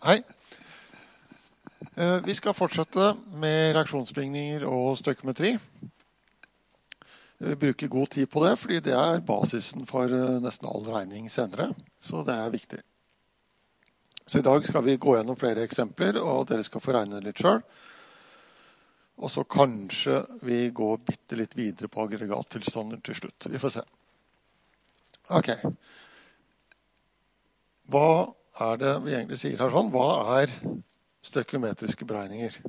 Hei. Vi skal fortsette med reaksjonsligninger og støykometri. Vi bruker god tid på det, fordi det er basisen for nesten all regning senere. Så det er viktig. Så i dag skal vi gå gjennom flere eksempler, og dere skal få regne litt selv. Og så kanskje vi går bitte litt videre på aggregattilstander til slutt. Vi får se. Ok. Hva er det vi egentlig sier her sånn? Hva er støykometriske beregninger?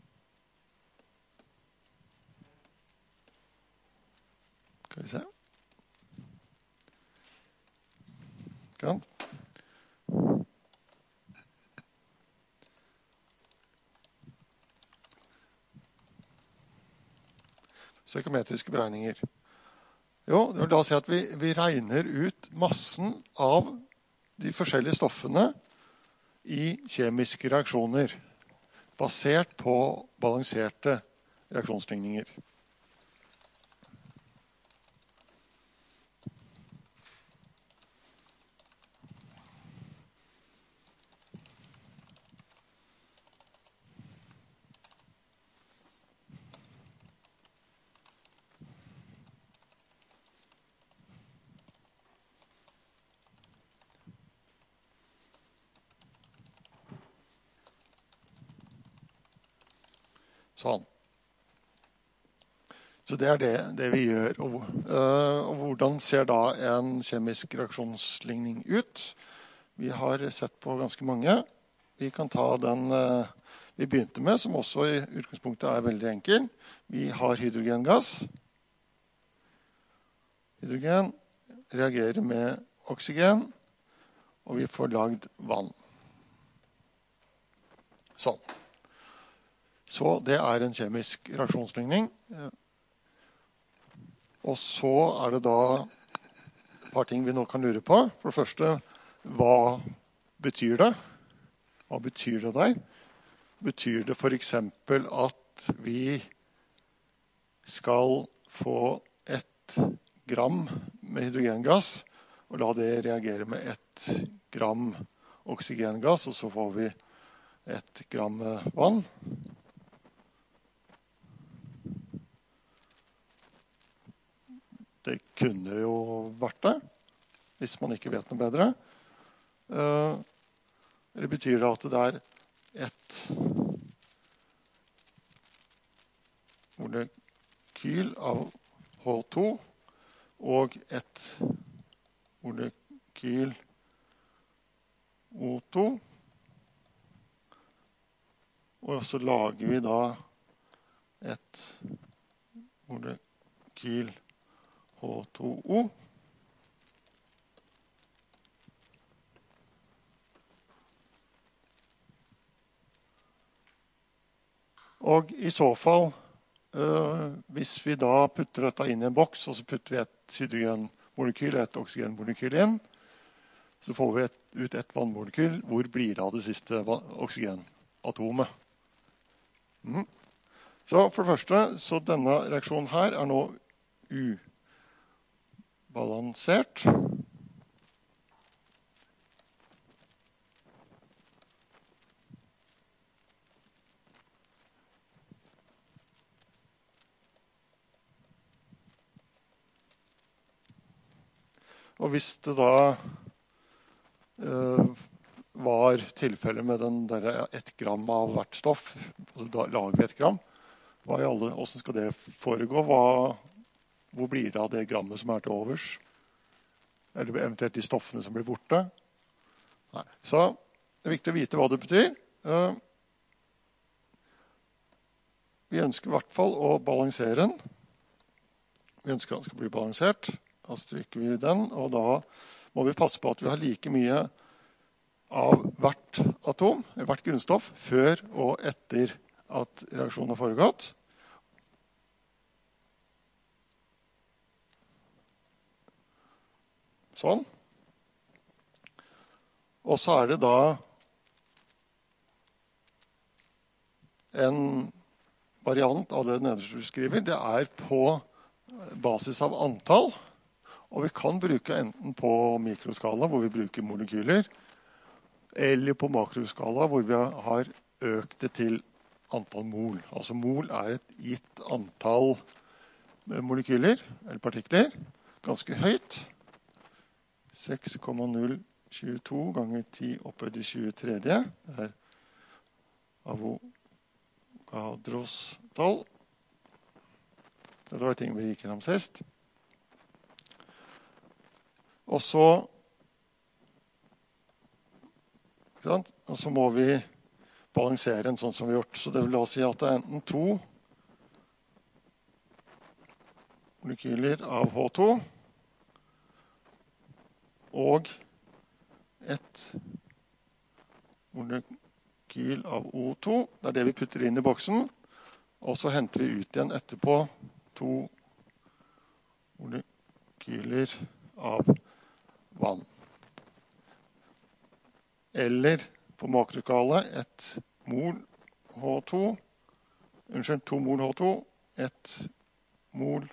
Skal vi se. Grant. Støykometriske beregninger. Jo, det vil da si at vi regner ut massen av de forskjellige stoffene i kjemiske reaksjoner, basert på balanserte reaksjonsligninger. Sånn. Så det er det vi gjør. Og hvordan ser da en kjemisk reaksjonsligning ut? Vi har sett på ganske mange. Vi kan ta den vi begynte med, som også i utgangspunktet er veldig enkel. Vi har hydrogengass. Hydrogen reagerer med oksygen, og vi får lagd vann. Sånn. Så det er en kjemisk reaksjonsligning. Og så er det da et par ting vi nå kan lure på. For det første, hva betyr det? Hva betyr det der? Betyr det for eksempel at vi skal få 1 gram med hydrogengass, og la det reagere med 1 gram oksygengass, og så får vi 1 gram vann? Det kunne jo vært det, hvis man ikke vet noe bedre. Eller betyr det at det er 1 molekyl av H2 og 1 molekyl O2. Og så lager vi da 1 molekyl H2O. Og i så fall, hvis vi da putter dette inn i en boks, og så putter vi 1 hydrogenmolekyl og 1 oksygenmolekyl inn, så får vi ut 1 vannmolekyl. Hvor blir det av det siste oksygenatomet? Så for det første, så denne reaksjonen her er nå ubalansert. Og hvis det da var tilfelle med den der 1 gram av hvert stoff, da lager vi 1 gram, hvordan skal det foregå? Hvor blir det av det grammet som er til overs? Eller eventuelt de stoffene som blir borte? Nei. Så det er viktig å vite hva det betyr. Vi ønsker i hvert fall å balansere den. Vi ønsker at den skal bli balansert. Da stryker vi den, og da må vi passe på at vi har like mye av hvert atom, hvert grunnstoff, før og etter at reaksjonen har foregått. Sånn. Og så er det da en variant av det nederste du skriver. Det er på basis av antall. Og vi kan bruke enten på mikroskala, hvor vi bruker molekyler, eller på makroskala hvor vi har økt det til antall mol. Altså mol er et gitt antall molekyler, eller partikler, ganske høyt. 6,022 ganger 10 opphøyd i 23. Det er Avogadros tall. Dette var ting vi gikk gjennom sist. Og så må vi balansere en sånn som vi har gjort. Så det vil da si at det er enten 2 molekyler av H2 og et molekyl av O2. Det er det vi putter inn i boksen. Og så henter vi ut igjen etterpå 2 molekyler av vann. Eller på makroskala 2 mol H2, 1 mol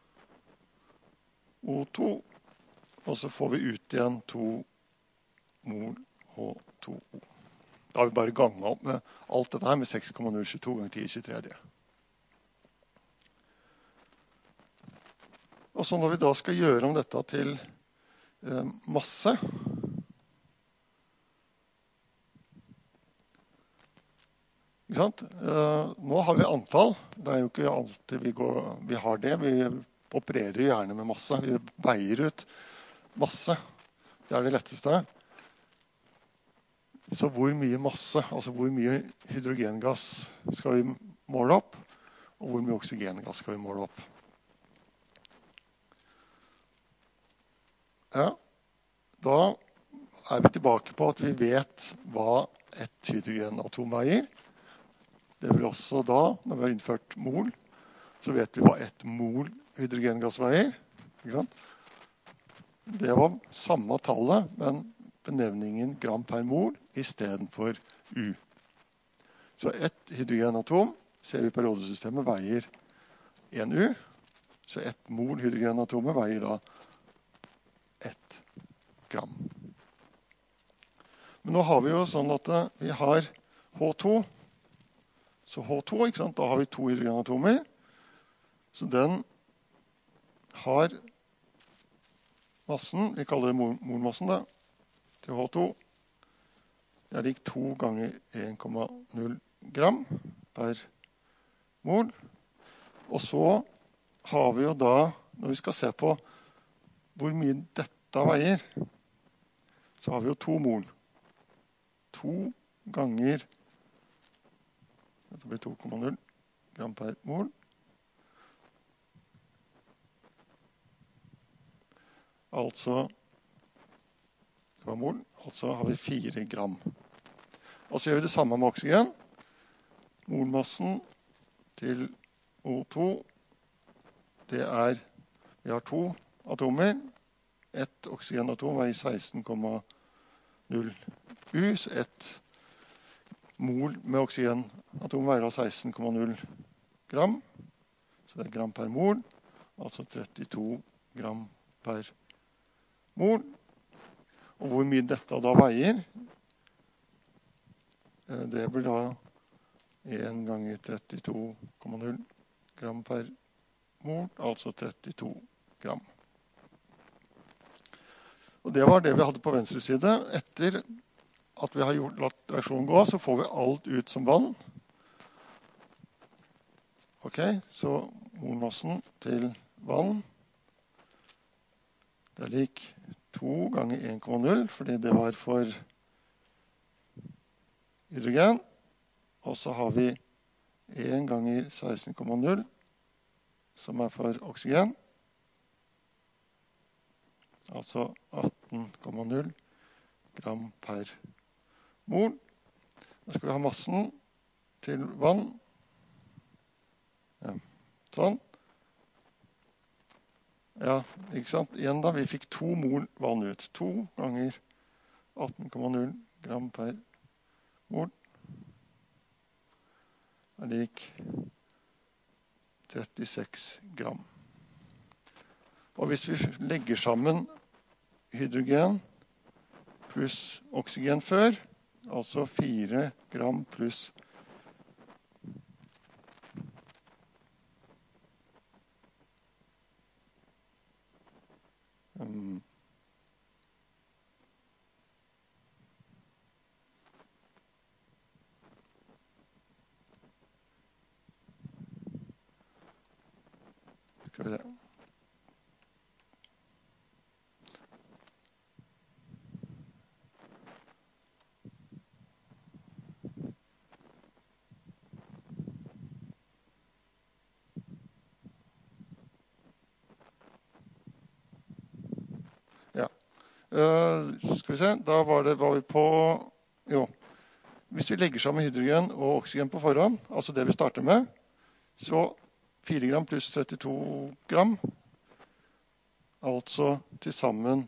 O2, og så får vi ut igjen 2 mol H2O. Da har vi bare ganget opp med alt dette her med 6,022 ganger 10 i 23. Og så når vi da skal gjøre om dette til masse, ikke sant? Nå har vi antall. Det er jo ikke alltid vi har det. Vi opererer gjerne med masse. Vi veier ut masse. Det er det letteste. Så hvor mye masse, altså hvor mye hydrogengass skal vi måle opp, og hvor mye oksygengass skal vi måle opp? Ja, da er vi tilbake på at vi vet hva et hydrogenatom veier. Det vil også da, når vi har innført mol, så vet vi hva et mol hydrogengass veier. Ikke sant? Det var samme tallet, men benevningen gram per mol i stedet for U. Så et hydrogenatom, ser vi i periodesystemet, veier 1 U. Så et mol hydrogenatomet veier da 1 gram. Men nå har vi jo sånn at vi har H2. Så H2, ikke sant? Da har vi 2 hydrogenatomer. Så den har massen, vi kaller det molmassen da, til H2. Det er lik 2 ganger 1,0 gram per mol. Og så har vi jo da, når vi skal se på hvor mye dette veier, så har vi jo 2 mol. 2 ganger, dette blir 2,0 gram per mol. Altså, det var mol, altså har vi 4 gram. Og så gjør vi det samme med oksygen. Molmassen til O2, det er, vi har 2 atomer. Et oksygenatom veier 16,0 U, så et mol med oksygenatom veier da 16,0 gram. Så det er gram per mol, altså 32 gram per mol. Og hvor mye dette da veier, det blir da 1 ganger 32,0 gram per mol, altså 32 gram. Og det var det vi hadde på venstre side. Etter at vi har latt reaksjonen gå, så får vi alt ut som vann. Ok, så molmassen til vann, det er lik 2 ganger 1,0, fordi det var for hydrogen. Og så har vi 1 ganger 16,0, som er for oksygen. Altså 18,0 gram per mol. Da skal vi ha massen til vann. Ja, sånn. Ja, ikke sant? Igjen da, vi fikk 2 mol vann ut. 2 ganger 18,0 gram per mol. Det er lik 36 gram. Og hvis vi legger sammen hydrogen pluss oksygen før, Altså 4 gram pluss skal vi se. Skal vi se, da var vi på, hvis vi legger sammen hydrogen og oksygen på forhånd, altså det vi starter med, så 4 gram pluss 32 gram, altså til sammen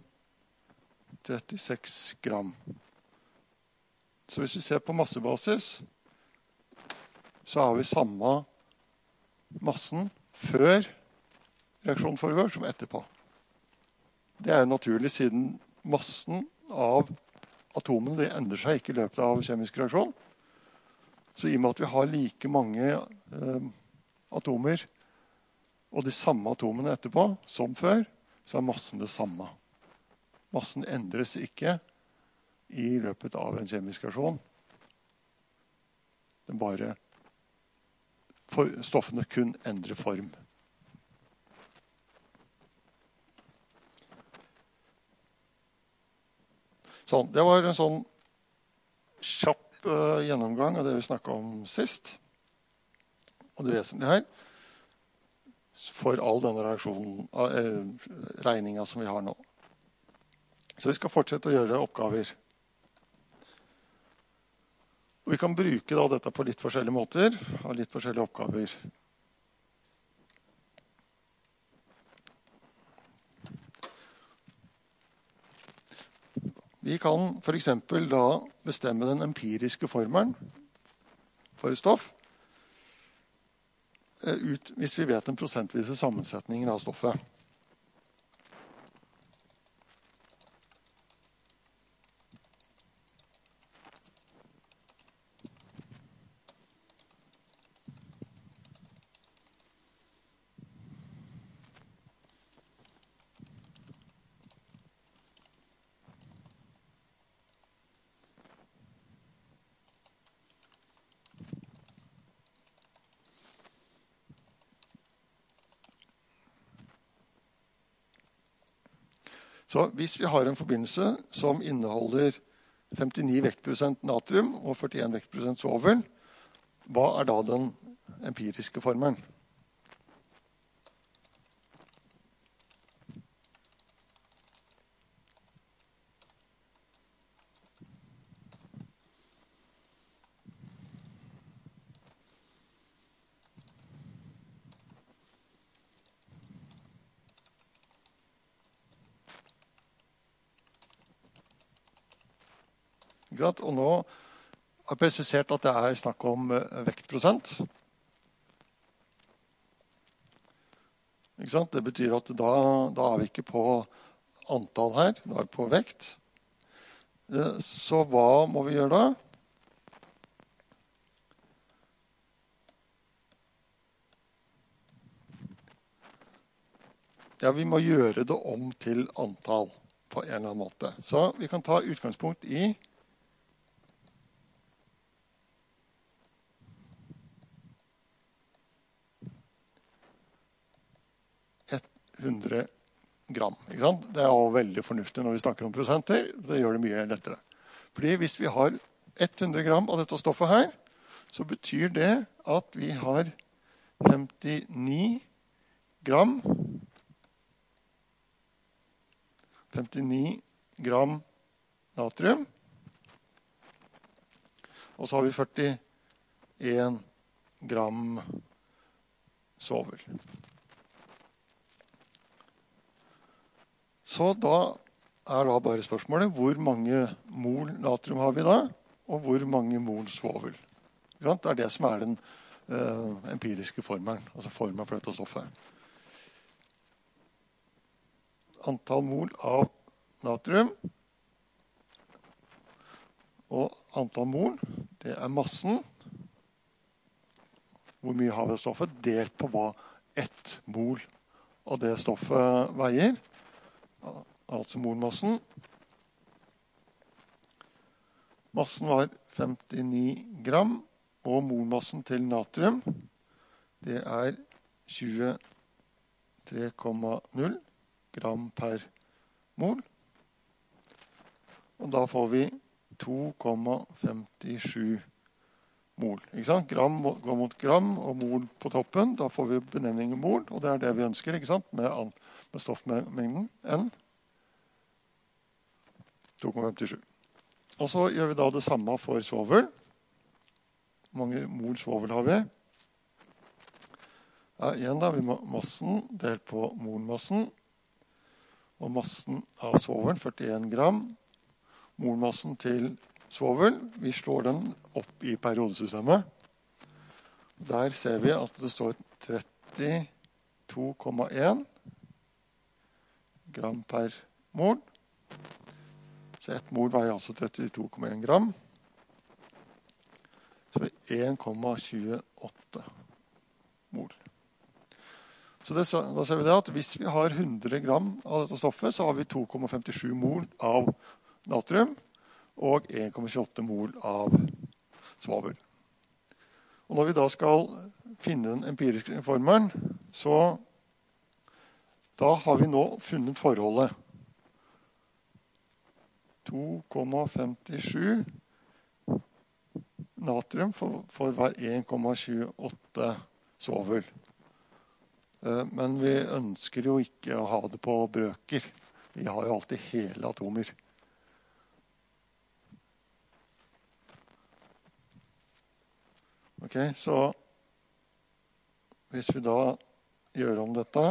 36 gram. Så hvis vi ser på massebasis, så har vi samme massen før reaksjonen foregår som etterpå. Det er jo naturlig siden massen av atomene det endrer seg ikke i løpet av kjemisk reaksjon. Så i og med at vi har like mange atomer og de samme atomene etterpå som før, så er massen det samme. Massen endres ikke i løpet av en kjemisk reaksjon. Den bare stoffene kun endrer form. Sånn, det var en sånn kjapp gjennomgang av det vi snakket om sist. Og det vesentlige her, for all denne regningen som vi har nå. Så vi skal fortsette å gjøre oppgaver. Og vi kan bruke da dette på litt forskjellige måter, og litt forskjellige oppgaver. Vi kan for eksempel da bestemme den empiriske formelen for et stoff hvis vi vet den prosentvise sammensetningen av stoffet. Så hvis vi har en forbindelse som inneholder 59 vektprosent natrium og 41 vektprosent svovel, hva er da den empiriske formelen? Og nå har jeg presisert at det er snakk om vektprosent. Det betyr at da er vi ikke på antall her, da er vi på vekt. Så hva må vi gjøre da? Ja, vi må gjøre det om til antall på en eller annen måte. Så vi kan ta utgangspunkt i 100 gram. Ikke sant? Det er jo veldig fornuftig når vi snakker om prosenter. Det gjør det mye lettere. Fordi hvis vi har 100 gram av dette stoffet her, så betyr det at vi har 59 gram 59 gram natrium. Og så har vi 41 gram svovel. Så da er da bare spørsmålet, hvor mange mol natrium har vi da, og hvor mange mol svovel? Det er det som er den empiriske formelen, altså formelen for dette stoffet. Antall mol av natrium, Og antall mol, det er massen. Hvor mye har vi av stoffet, delt på hva 1 mol av det stoffet veier. Altså molmassen. Massen var 59 gram, og molmassen til natrium, det er 23,0 gram per mol. Og da får vi 2,57 mol. Ikke sant? Gram går mot gram, og mol på toppen. Da får vi benevningen mol, og det er det vi ønsker, ikke sant? Med stoffmengden N. 2,57. Og så gjør vi da det samme for svovel. Hvor mange mol svovel har vi? Ja, igjen da, vi må massen delt på molmassen. Og massen av svovel, 41 gram. Molmassen til svovel, vi slår den opp i periodesystemet. Der ser vi at det står 32,1 gram per mol. Så 1 mol veier altså 32,1 gram. Så 1,28 mol. Så da ser vi det at hvis vi har 100 gram av dette stoffet, så har vi 2,57 mol av natrium og 1,28 mol av svavel. Og når vi da skal finne den empiriske formelen, så da har vi nå funnet forholdet. 2,57 natrium for hver 1,28 svovel. Men vi ønsker jo ikke å ha det på brøker. Vi har jo alltid hele atomer. Ok, så hvis vi da gjør om dette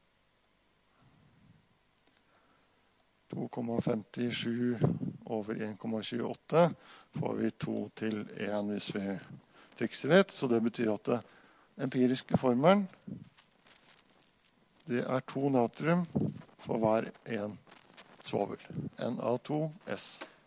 2,57 over 1,28 får vi 2 til 1 hvis vi trikser litt. Så det betyr at det empiriske formelen det er 2 natrium for hver 1 svovel. Na2S.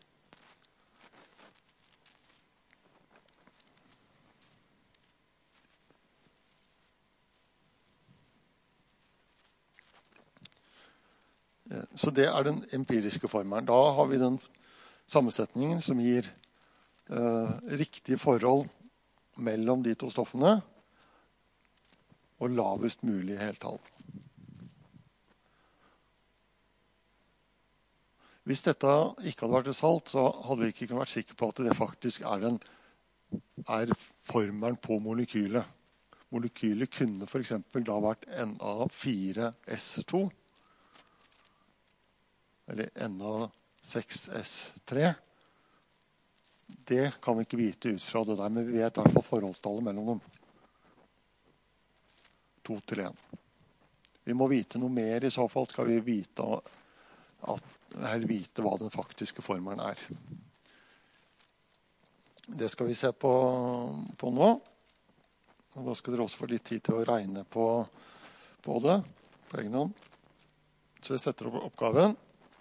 Så det er den empiriske formelen. Da har vi den sammensetningen som gir riktig forhold mellom de to stoffene og lavest mulig heltall. Hvis dette ikke hadde vært et salt, så hadde vi ikke vært sikre på at det faktisk er formelen på molekylet. Molekylet kunne for eksempel da vært Na4S2 eller Na6S3. Det kan vi ikke vite ut fra det der, men vi vet i hvert fall forholdstallet mellom dem. 2 til 1. Vi må vite noe mer i så fall, skal vi vite hva den faktiske formelen er. Det skal vi se på nå. Og da skal dere også få litt tid til å regne på det på egen hånd. Så jeg setter opp oppgaven.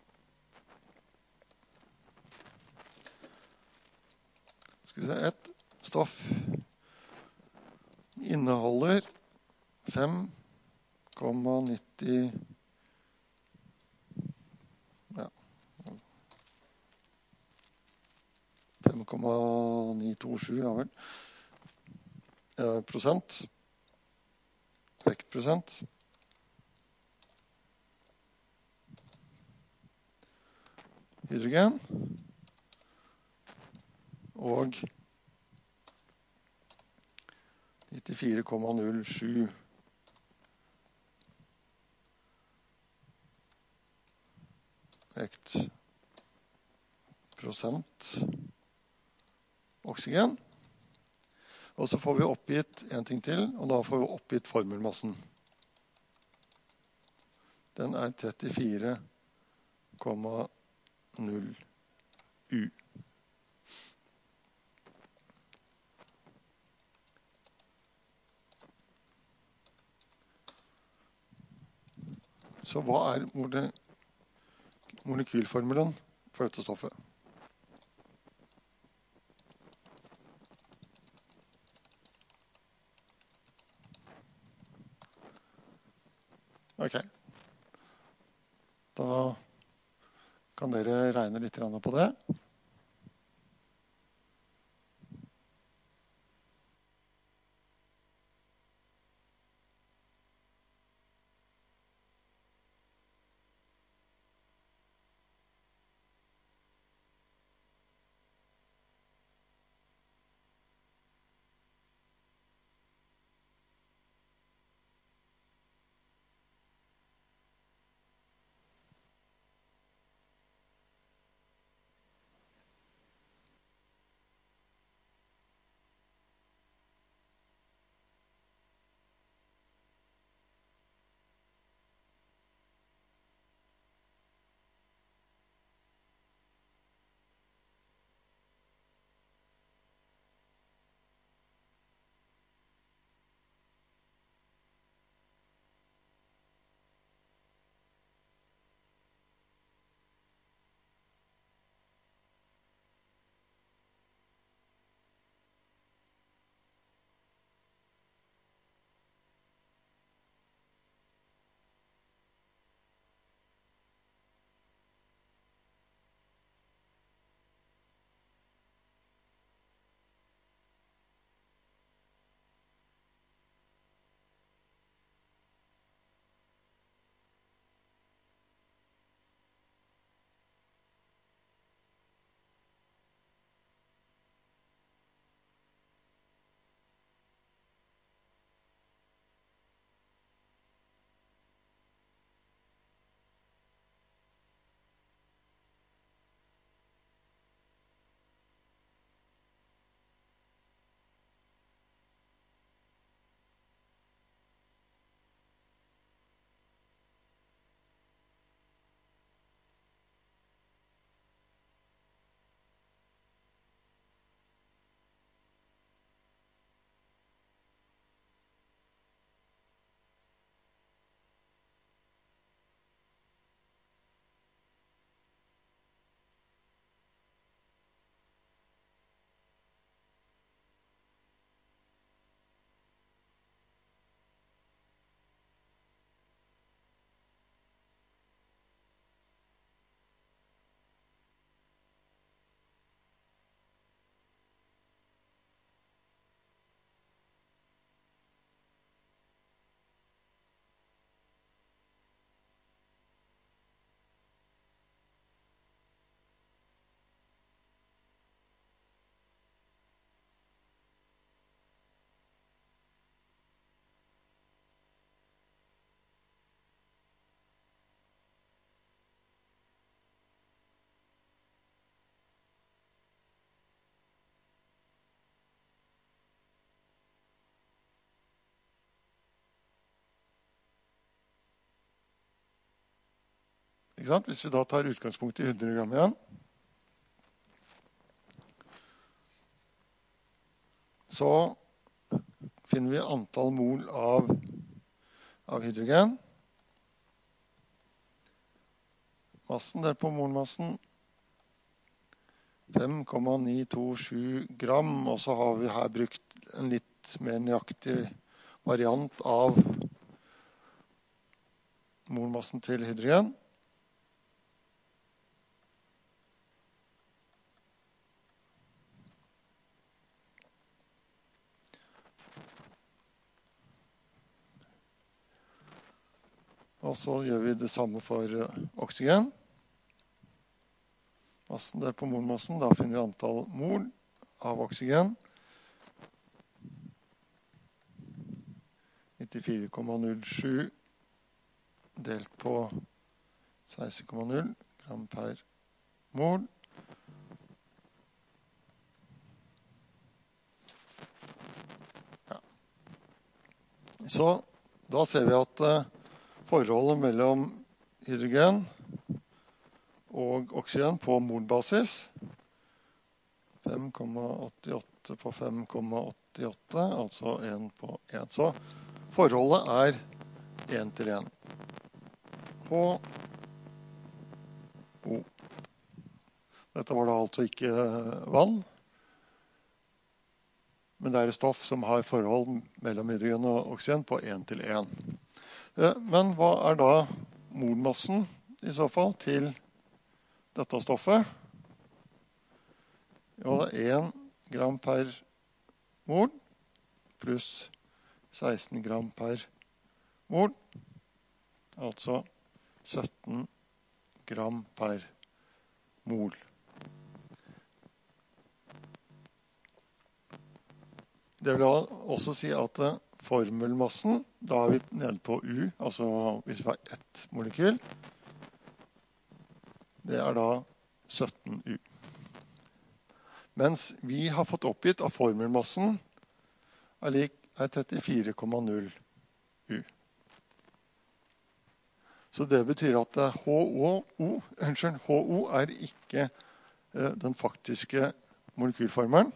Skal vi se, et stoff inneholder 5,90 5,927 ja vel. Prosent. Vektprosent. Hydrogen. Og 94,07 vektprosent oksygen. Og så får vi oppgitt en ting til, og da får vi oppgitt formelmassen. Den er 34,0 U. Så hva er molekylformelen for dette stoffet? Ok. Da kan dere regne litt på det. Ikke sant? Hvis vi da tar utgangspunkt i 100 gram igjen, så finner vi antall mol av hydrogen. Massen delt på molmassen 5,927 gram, og så har vi her brukt en litt mer nøyaktig variant av molmassen til hydrogen. Og så gjør vi det samme for oksygen. Massen der på molmassen, da finner vi antall mol av oksygen. 94,07 delt på 16,0 gram per mol. Ja. Så da ser vi at forholdet mellom hydrogen og oksygen på molbasis 5,88 på 5,88, altså 1 på 1. Så forholdet er 1 til 1 på O. Dette var da altså ikke vann, men det er et stoff som har forhold mellom hydrogen og oksygen på 1 til 1. Men hva er da molmassen i så fall til dette stoffet? Ja, det er 1 gram per mol pluss 16 gram per mol. Altså 17 gram per mol. Det vil også si at formelmassen, da er vi nede på U, altså hvis vi har ett molekyl, det er da 17 U. Mens vi har fått oppgitt at formelmassen er 34,0 U. Så det betyr at HO er ikke den faktiske molekylformelen.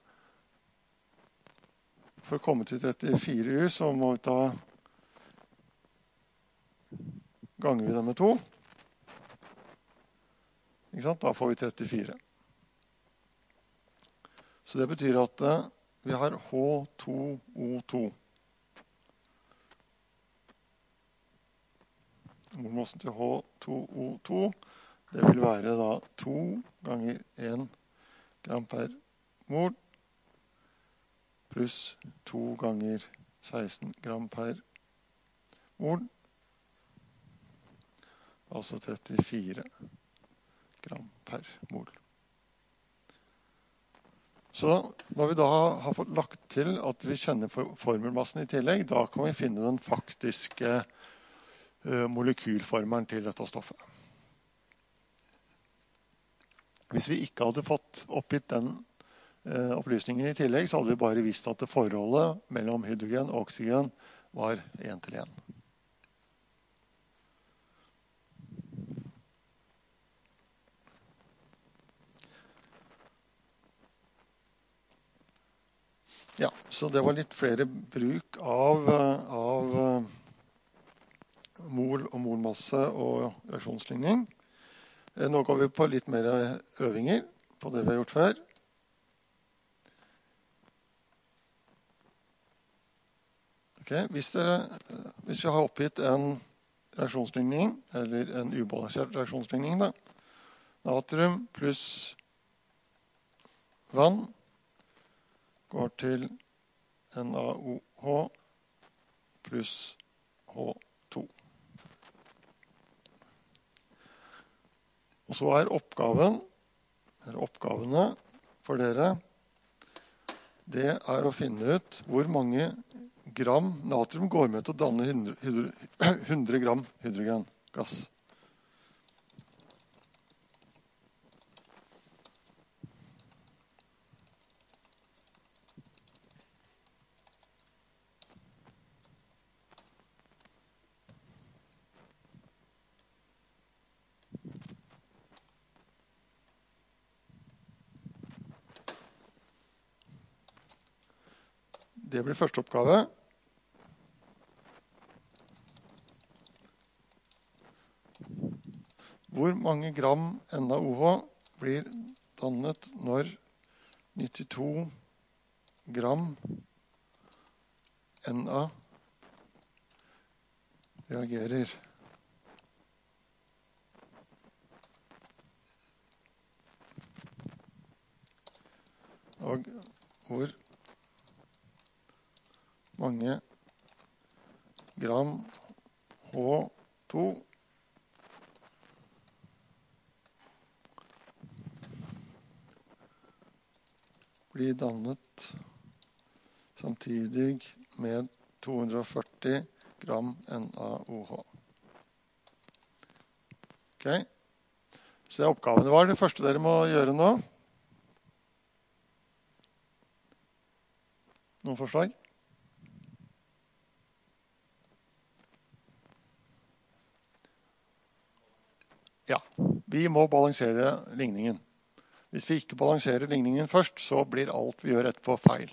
For å komme til 34 U, så må vi ganger vi det med 2. Ikke sant? Da får vi 34. Så det betyr at vi har H2O2. Molmassen til H2O2, det vil være da 2 ganger 1 gram per mol, pluss 2 ganger 16 gram per mol, altså 34 gram per mol. Så når vi da har fått lagt til at vi kjenner formelmassen i tillegg, da kan vi finne den faktiske molekylformelen til dette stoffet. Hvis vi ikke hadde fått oppgitt den opplysningen i tillegg, så hadde vi bare visst at det forholdet mellom hydrogen og oksygen var 1 til 1. Ja, så det var litt flere bruk av mol og molmasse og reaksjonsligning. Nå går vi på litt mer øvinger på det vi har gjort før. Okay, hvis vi har oppgitt en reaksjonsligning, eller en ubalansert reaksjonsligning, da, natrium pluss vann går til NaOH pluss H2. Og så er oppgavene for dere, det er å finne ut hvor mange gram natrium går med til å danne 100 gram hydrogengass. Det blir første oppgave. Hvor mange gram NaOH blir dannet når 92 gram Na reagerer? Og hvor mange gram H2 blir dannet samtidig med 240 gram NaOH. Ok, så oppgavene var det første dere må gjøre nå. Noen forslag? Ja, vi må balansere ligningen. Hvis vi ikke balanserer ligningen først, så blir alt vi gjør etterpå feil.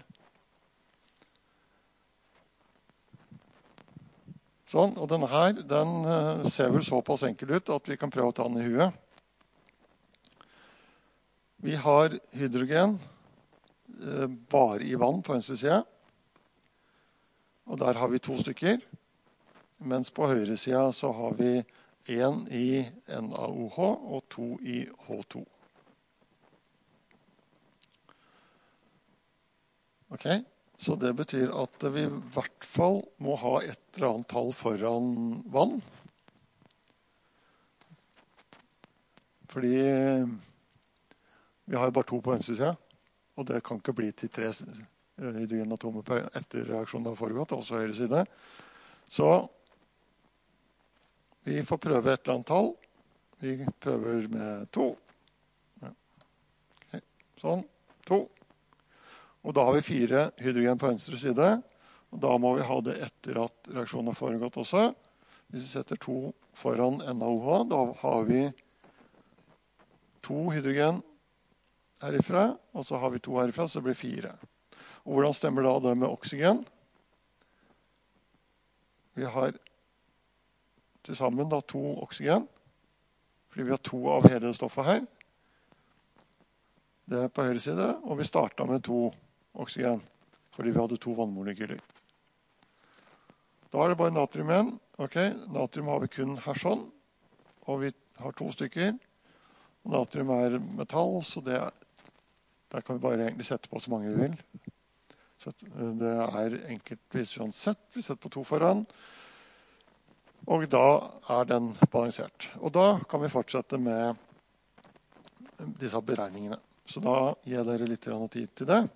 Sånn, og denne her, den ser vel såpass enkel ut at vi kan prøve å ta den i huet. Vi har hydrogen bare i vann på venstre side. Og der har vi 2 stykker. mens på høyre siden så har vi 1 i NaOH og 2 i H2. Ok, så det betyr at vi i hvert fall må ha et eller annet tall foran vann. Fordi vi har jo bare 2 på venstre siden, og det kan ikke bli til 3 hydrogenatomer etter reaksjonen har foregått, også høyre side. Så vi får prøve et eller annet tall. Vi prøver med 2. Ja. Okay. Sånn, 2. Og da har vi 4 hydrogen på venstre side, og da må vi ha det etter at reaksjonen har foregått også. Hvis vi setter 2 foran NaOH, da har vi 2 hydrogen herifra, og så har vi 2 herifra, så det blir 4. Og hvordan stemmer da det med oksygen? Vi har til sammen da 2 oksygen, fordi vi har 2 av hele stoffet her. Det er på høyre side, og vi startet med 2 oksygen, fordi vi hadde 2 vannmolekyler. Da er det bare natrium igjen. Ok, natrium har vi kun her sånn, og vi har 2 stykker. Natrium er metall, så der kan vi bare egentlig sette på så mange vi vil. Så det er enkeltvis uansett. Vi setter på 2 foran, og da er den balansert. Og da kan vi fortsette med disse beregningene. Så da gir jeg dere litt tid til det.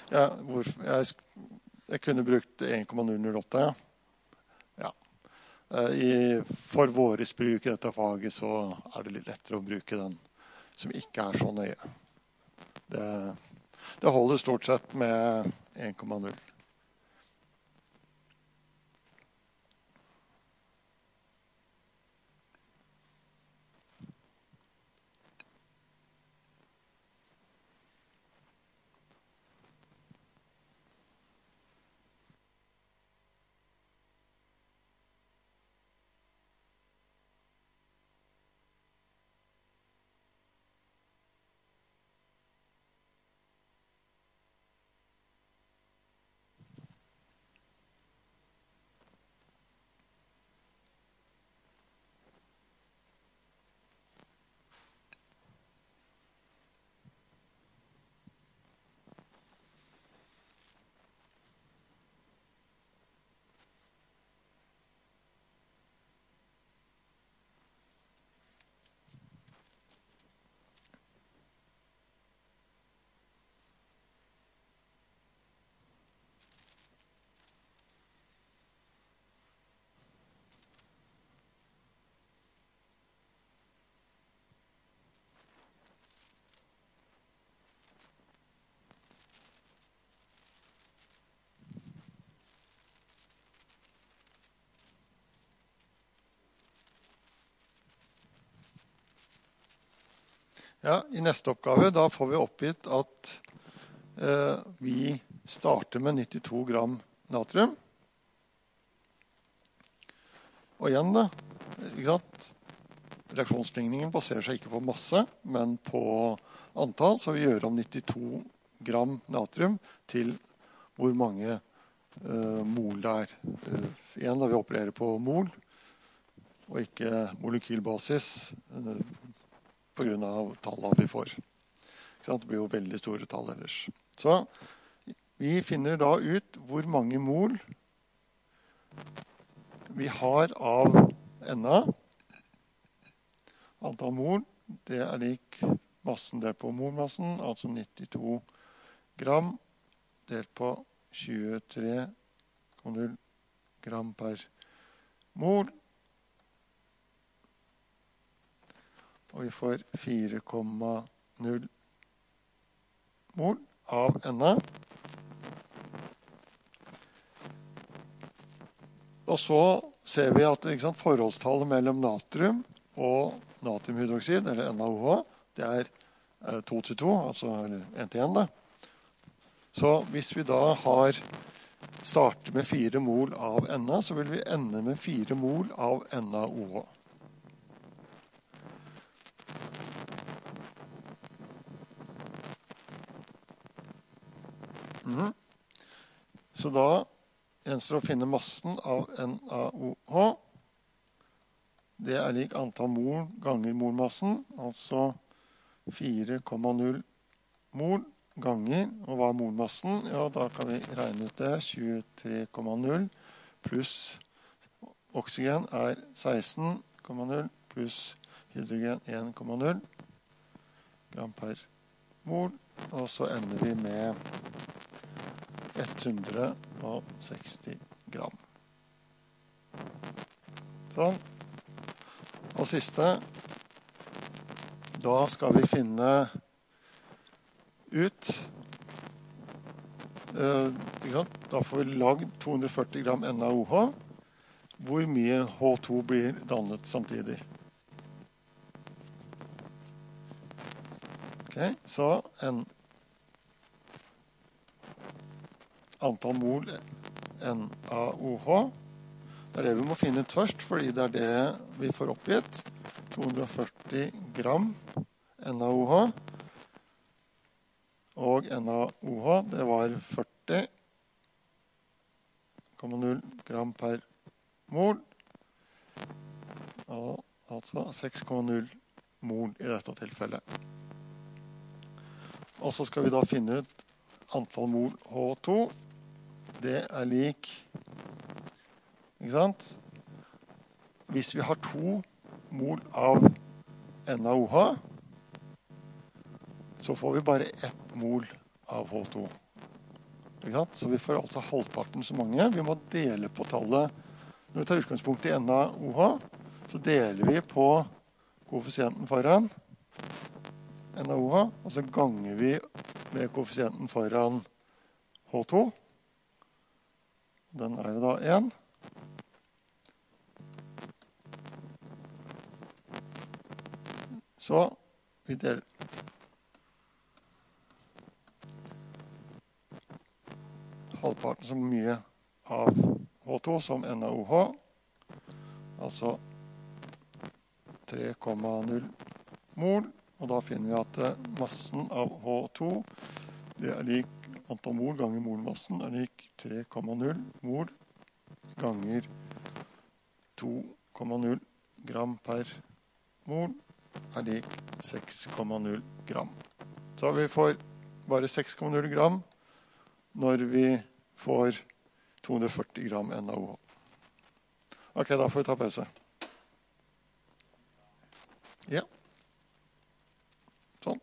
Jeg kunne brukt 1,008, ja. Ja. For våres bruk i dette faget så det litt lettere å bruke den som ikke så nøye. Det holder stort sett med 1,0. Ja, i neste oppgave da får vi oppgitt at vi starter med 92 gram natrium. Og igjen da, ikke sant? Reaksjonsligningen baserer seg ikke på masse, men på antall, så vi gjør om 92 gram natrium til hvor mange mol det igjen da vi opererer på mol, og ikke molekylbasis, på grunn av tallene vi får. Det blir jo veldig store tall ellers. Så vi finner da ut hvor mange mol vi har av Na. Antall mol, det lik massen delt på molmassen, altså 92 gram delt på 23,0 gram per mol. Og vi får 4,0 mol av Na. Og så ser vi at forholdstallet mellom natrium og natriumhydroksid, eller NaOH, det 2 til 2, altså 1 til 1 da. Så hvis vi da starter med 4 mol av Na, så vil vi ende med 4 mol av NaOH. Så da gjenstår det å finne massen av NaOH. Det lik antall mol ganger molmassen, altså 4,0 mol ganger, og hva molmassen? Ja, da kan vi regne ut det. 23,0 pluss oksygen 16,0 pluss hydrogen 1,0 gram per mol, og så ender vi med 160 gram. Sånn. Og siste, da skal vi finne ut, da får vi lagd 240 gram NaOH, hvor mye H2 blir dannet samtidig. Ok, så antall mol NaOH. Det det vi må finne ut først, fordi det det vi får oppgitt. 240 gram NaOH. Og NaOH, det var 40,0 gram per mol. Og altså 6,0 mol i dette tilfellet. Og så skal vi da finne ut antall mol H2. Det lik, ikke sant? Hvis vi har 2 mol av NaOH, så får vi bare 1 mol av H2. Ikke sant? Så vi får altså halvparten så mange. Vi må dele på tallet. Når vi tar utgangspunkt i NaOH, så deler vi på koeffisienten foran NaOH, og så ganger vi med koeffisienten foran H2. Den er jo da 1. Så vi deler halvparten så mye av H2 som NaOH, altså 3,0 mol, og da finner vi at massen av H2, det er lik antall mol ganger molmassen, er lik 3,0 mol ganger 2,0 gram per mol, er lik 6,0 gram. Så vi får bare 6,0 gram når vi får 240 gram NaOH. Ok, da får vi ta pause. Ja. Sånn.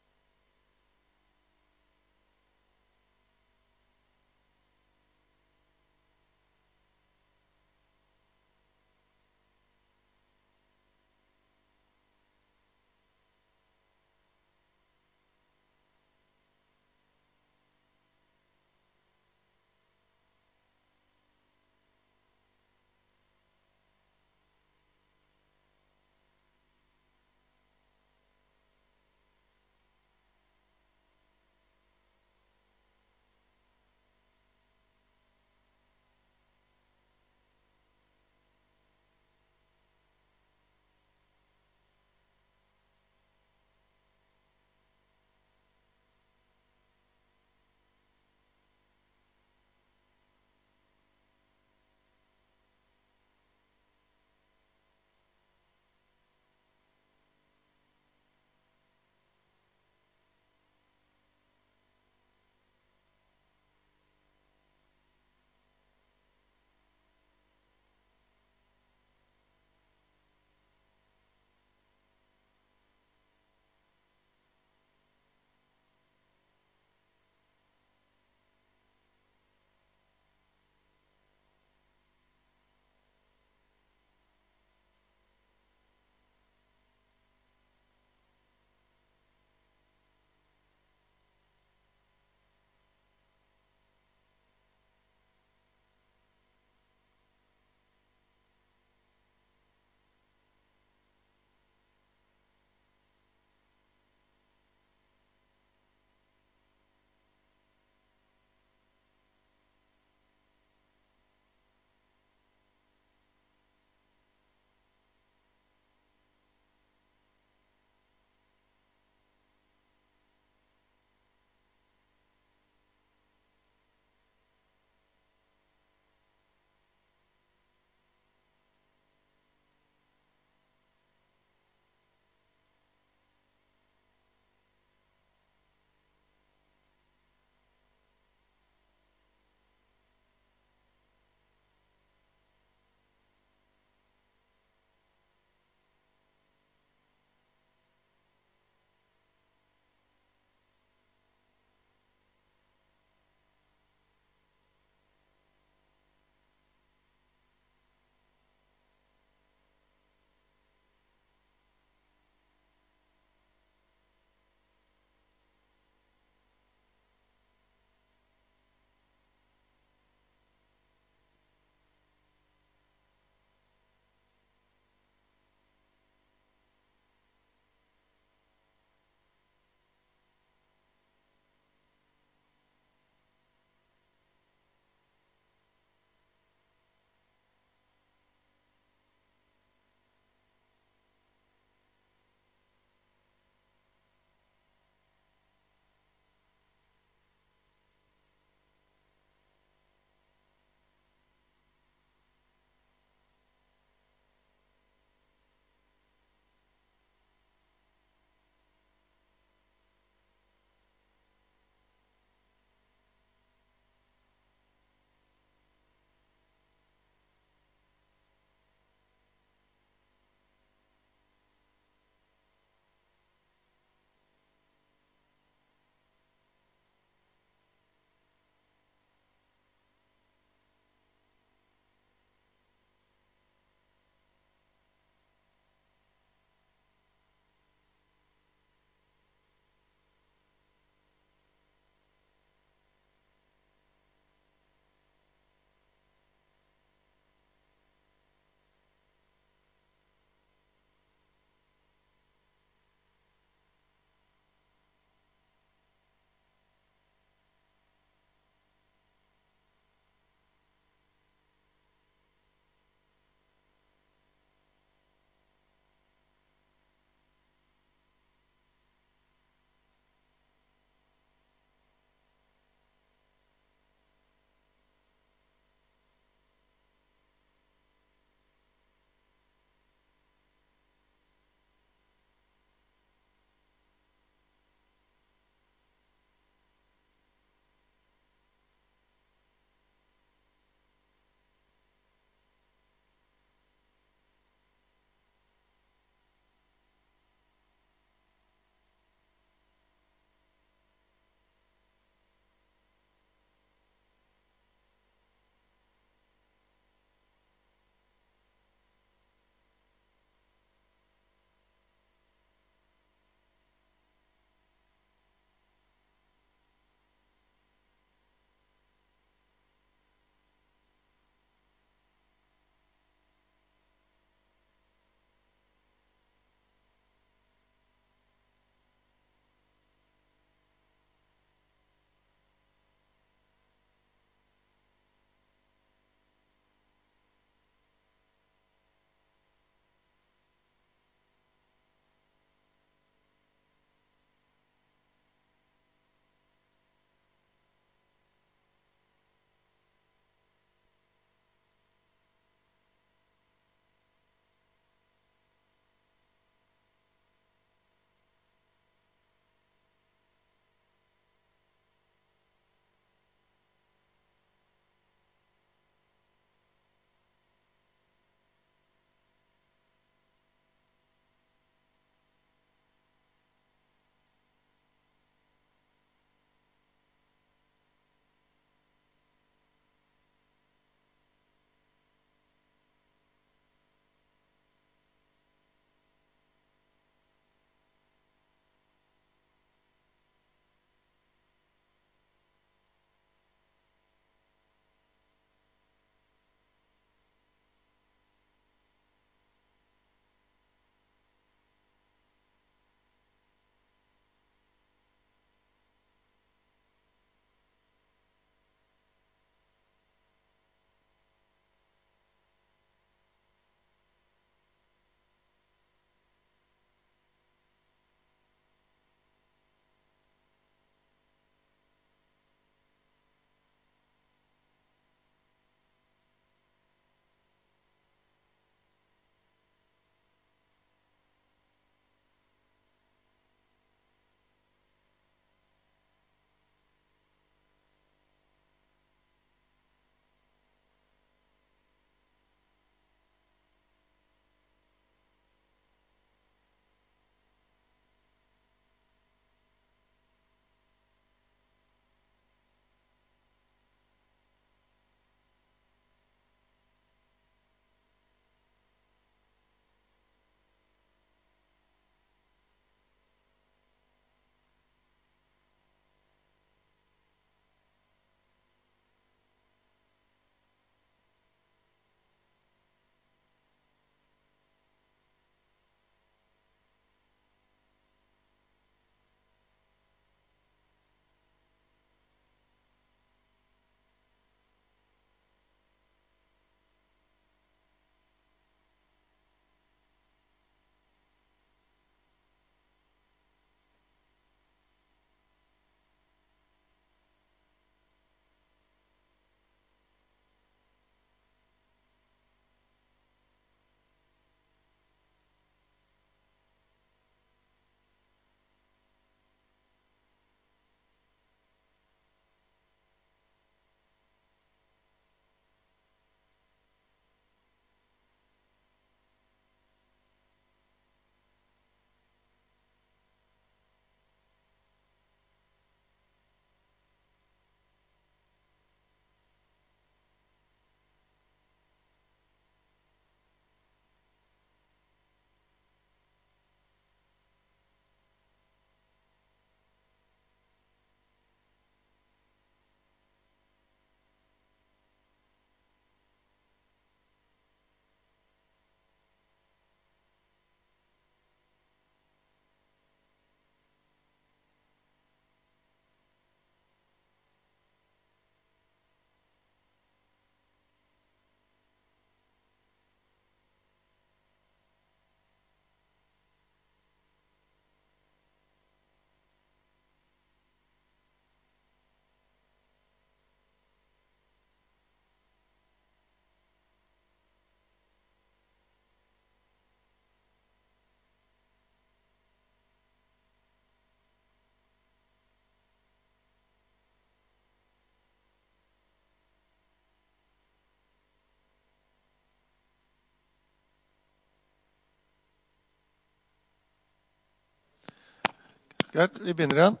Greit, vi begynner igjen.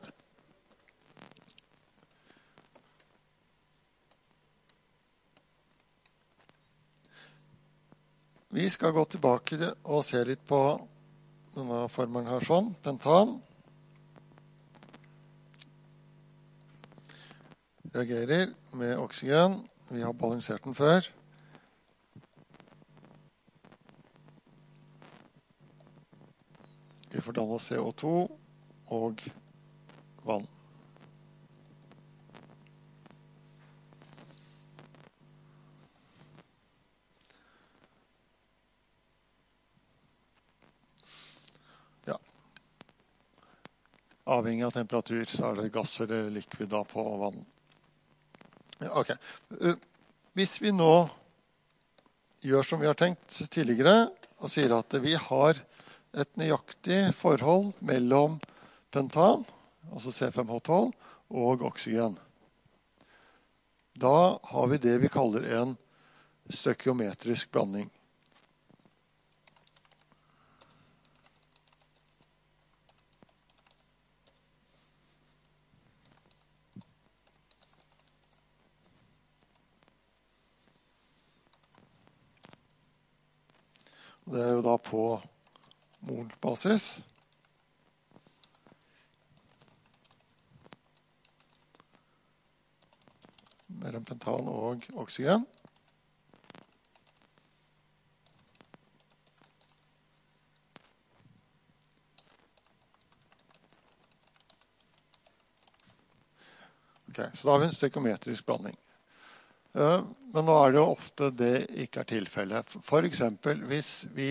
Vi skal gå tilbake og se litt på denne formelen her sånn, pentan. Reagerer med oksygen. Vi har balansert den før. Vi får danne CO2 og vann. Ja. Avhengig av temperatur så er det gass eller likvid da på vann. Ja, ok. Hvis vi nå gjør som vi har tenkt tidligere, og sier at vi har et nøyaktig forhold mellom pentan, altså C5H12, og oksygen. Da har vi det vi kaller en støkiometrisk blanding. Det er jo da på molbasis. Mellom pentan og oksygen. Ok, så da har vi en støkiometrisk blanding. Men nå er det jo ofte det ikke er tilfellet. For eksempel hvis vi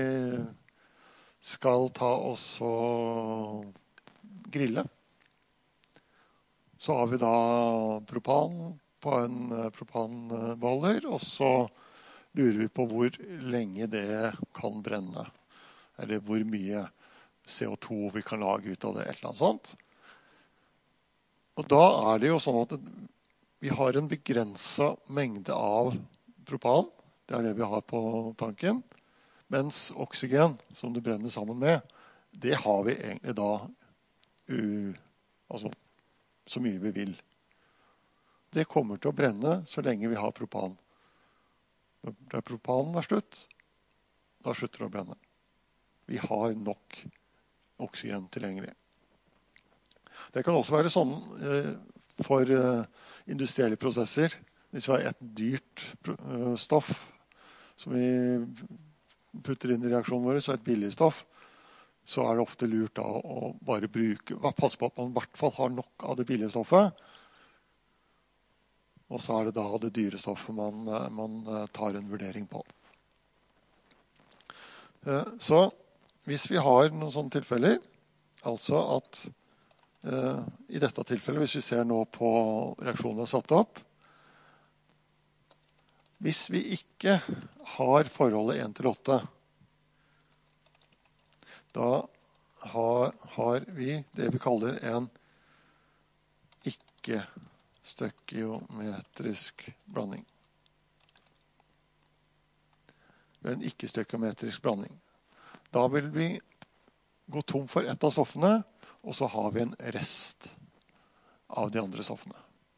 skal ta oss og grille, så har vi da propan på en propanbeholder, og så lurer vi på hvor lenge det kan brenne, eller hvor mye CO2 vi kan lage ut av det, et eller annet sånt. Og da er det jo sånn at vi har en begrenset mengde av propan, det er det vi har på tanken, mens oksygen, som det brenner sammen med, det har vi egentlig da altså, så mye vi vil. Det kommer til å brenne så lenge vi har propan. Når propanen er slutt, da slutter det å brenne. Vi har nok oksygen tilgjengelig. Det kan også være sånn for industrielle prosesser. Hvis vi har et dyrt stoff som vi putter inn i reaksjonen vår, så et billig stoff, så er det ofte lurt da å bare passe på at man i hvert fall har nok av det billige stoffet, og så er det da det dyre stoffet man tar en vurdering på. Så hvis vi har noen sånne tilfeller, altså at i dette tilfellet, hvis vi ser nå på reaksjonen satt opp, hvis vi ikke har forholdet 1:8, da har vi det vi kaller en ikke-støkiometrisk blanding. En ikke-støkiometrisk blanding. Da vil vi gå tom for ett av stoffene, og så har vi en rest av de andre stoffene.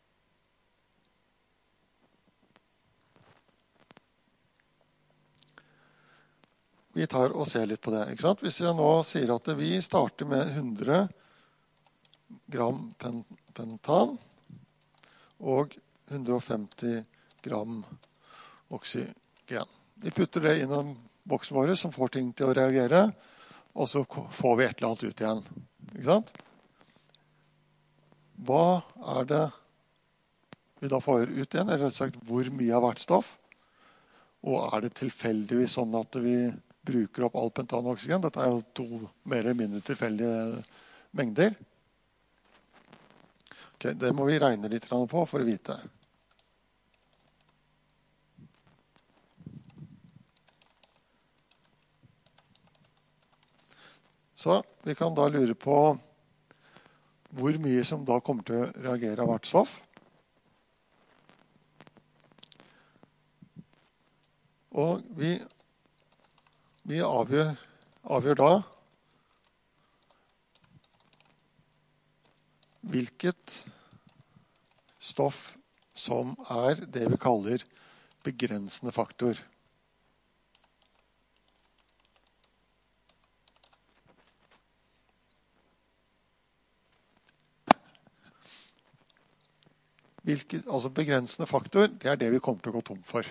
Vi tar og ser litt på det, ikke sant? Hvis jeg nå sier at vi starter med 100 gram pentan og 150 gram oksygen. Vi putter det inn i boksen vår som får ting til å reagere, og så får vi et eller annet ut igjen. Ikke sant? Hva er det vi da får ut igjen? Eller rett sagt, hvor mye av hvert stoff? Og er det tilfeldigvis sånn at vi bruker opp all pentan og oksygen? Dette er jo to mer eller mindre tilfeldige mengder. Ok, det må vi regne litt på for å vite. Så vi kan da lure på hvor mye som da kommer til å reagere av hvert stoff. Og vi avgjør da hvilket stoff som det vi kaller begrensende faktor. Altså begrensende faktor, det det vi kommer til å gå tom for.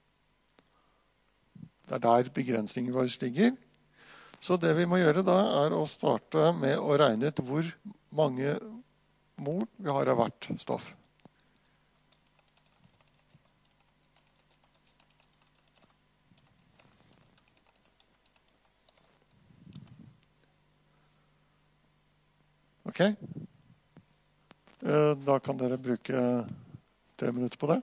Det der begrensningen vår ligger. Så det vi må gjøre da, å starte med å regne ut hvor mange mol vi har av hvert stoff. Ok? Da kan dere bruke 3 minutter på det.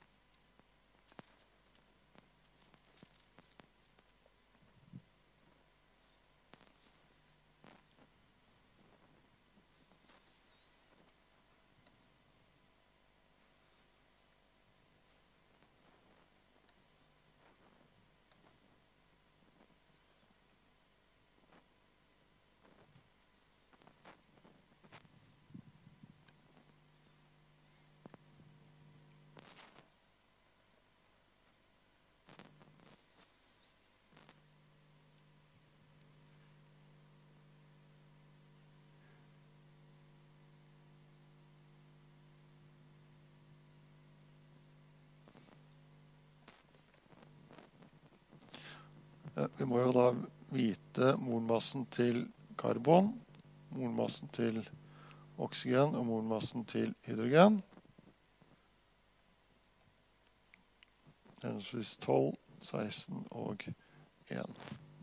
Vi må jo da vite molmassen til karbon, molmassen til oksygen og molmassen til hydrogen. Henholdsvis 12, 16 og 1.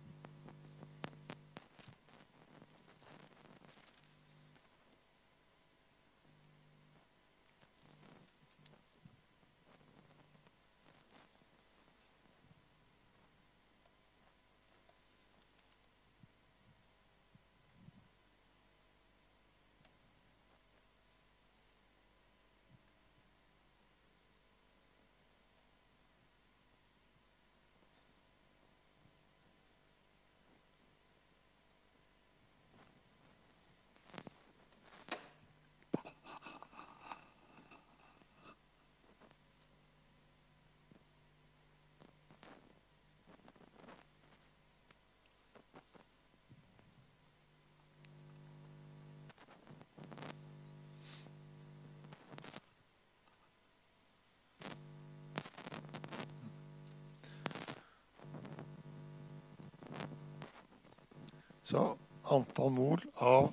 Så antall mol av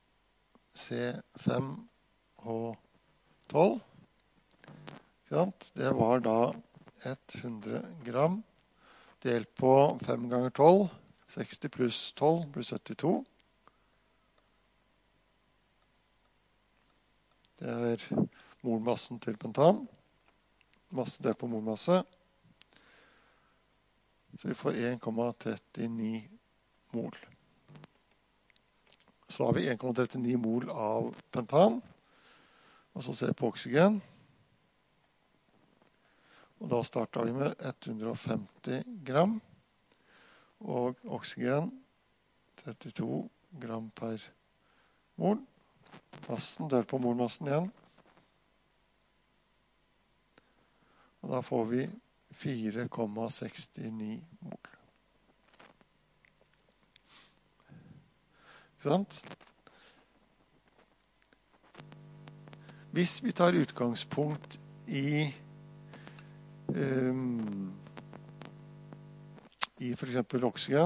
C5H12, det var da 100 gram delt på 5 ganger 12, 60 pluss 12 blir 72. Det molmassen til pentan, masse delt på molmasse, så vi får 1,39 mol. Så har vi 1,39 mol av pentan, og så ser vi på oksygen. Og da starter vi med 150 gram, og oksygen 32 gram per mol. Massen delt på molmassen igjen. Og da får vi 4,69 mol. Hvis vi tar utgangspunkt i for eksempel oksygen,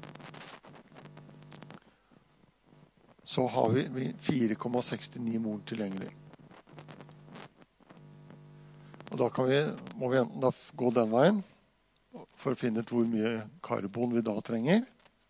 så har vi 4,69 mol tilgjengelig. Og da må vi enten da gå den veien for å finne ut hvor mye karbon vi da trenger,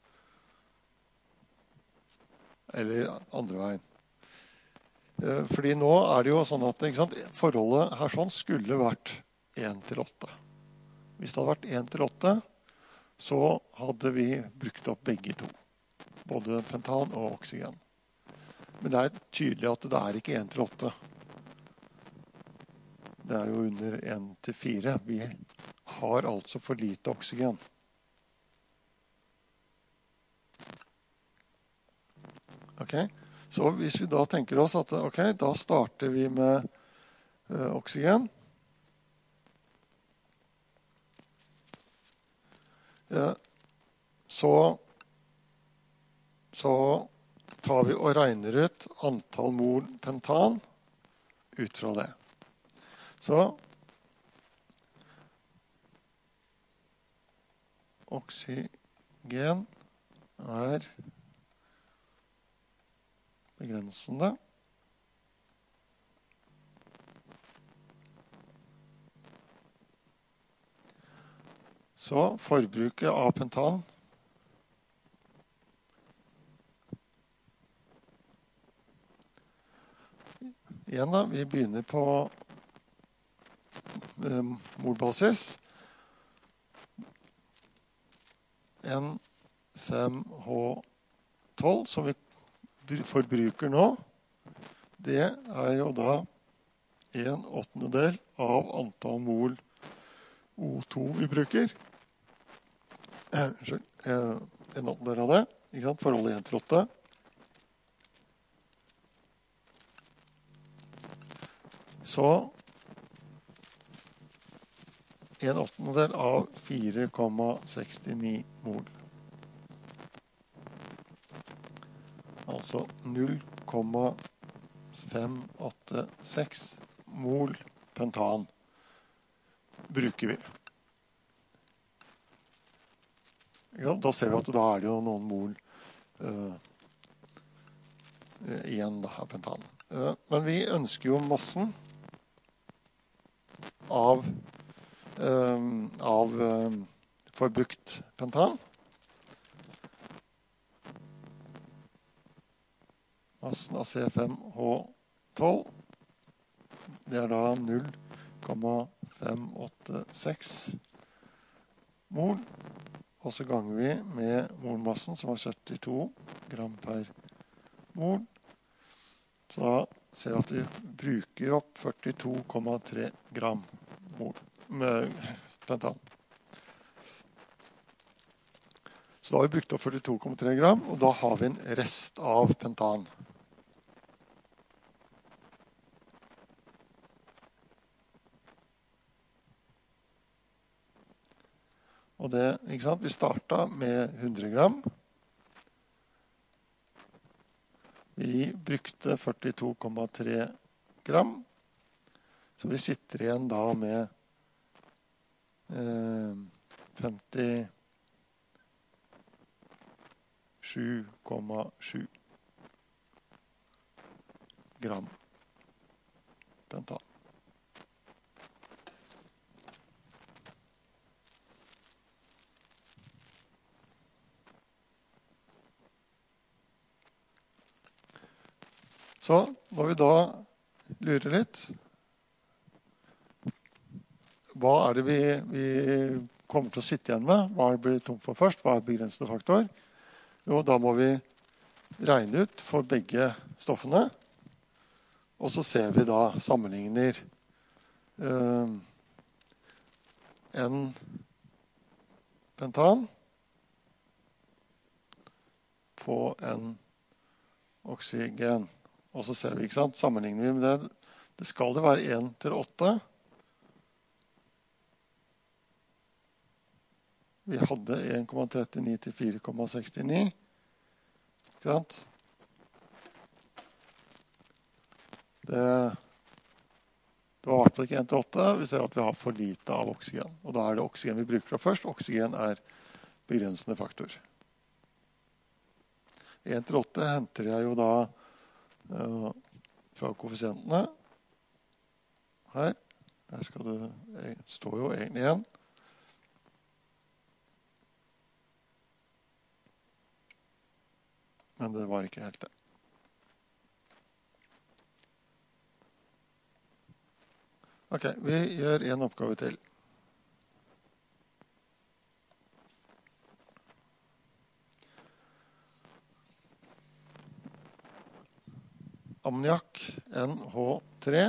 eller andre veien. Fordi nå det jo sånn at forholdet her sånn skulle vært 1:8. Hvis det hadde vært 1:8, så hadde vi brukt opp begge to. Både pentan og oksygen. Men det tydelig at det ikke 1:8. Det jo under 1:4. Vi har altså for lite oksygen. Ok? Så hvis vi da tenker oss at ok, da starter vi med oksygen. Så tar vi og regner ut antall mol pentan ut fra det. Så oksygen er begrensende. Så forbruket av pentan igjen da, vi begynner på molbasis. N5H12 som vi forbruker nå, det er jo da 1/8 av antall mol O2 vi bruker. Unnskyld, 1/8 av det, ikke sant? Forholdet 1/8. Så 1/8 av 4,69 mol. Altså 0,586 mol pentan bruker vi. Ja, da ser vi at da er det jo noen mol igjen da, av pentan. Men vi ønsker jo massen av forbrukt pentan. Massen av C5H12, det er da 0,586 mol. Og så ganger vi med molmassen, som er 72 gram per mol. Så da ser vi at vi bruker opp 42,3 gram mol med pentan. Så da har vi brukt opp 42,3 gram, og da har vi en rest av pentan. Og det, ikke sant, vi startet med 100 gram. Vi brukte 42,3 gram. Så vi sitter igjen da med 57,7 gram pentan. Så når vi da lurer litt, hva er det vi kommer til å sitte igjen med? Hva er det blir tomt for først? Hva er begrensende faktor? Jo, da må vi regne ut for begge stoffene, og så ser vi da sammenligner en pentan på en oksygen. Og så ser vi, ikke sant, sammenligner vi med det. Det skal det være 1/8. Vi hadde 1,39 til 4,69. Ikke sant? Det var i hvert fall ikke 1/8. Vi ser at vi har for lite av oksygen. Og da er det oksygen vi bruker først. Oksygen er begrensende faktor. 1/8 henter jeg jo da fra koeffisientene. Her. Der skal det stå jo egentlig igjen. Men det var ikke helt det. Ok, vi gjør en oppgave til. Ammoniakk NH3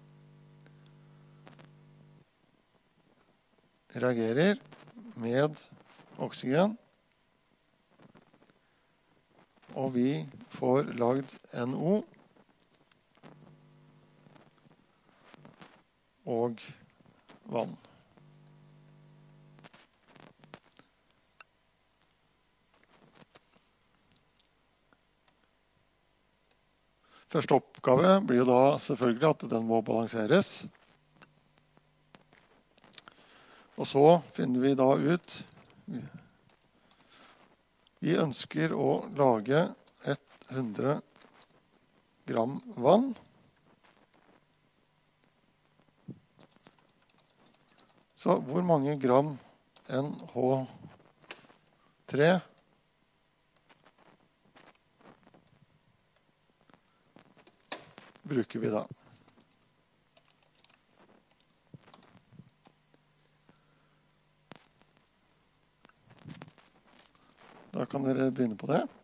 reagerer med oksygen og vi får lagd NO og vann. Første oppgave blir jo da selvfølgelig at den må balanseres. Og så finner vi da ut vi ønsker å lage 100 gram vann. Så hvor mange gram NH3 bruker vi da? Da kan dere begynne på det.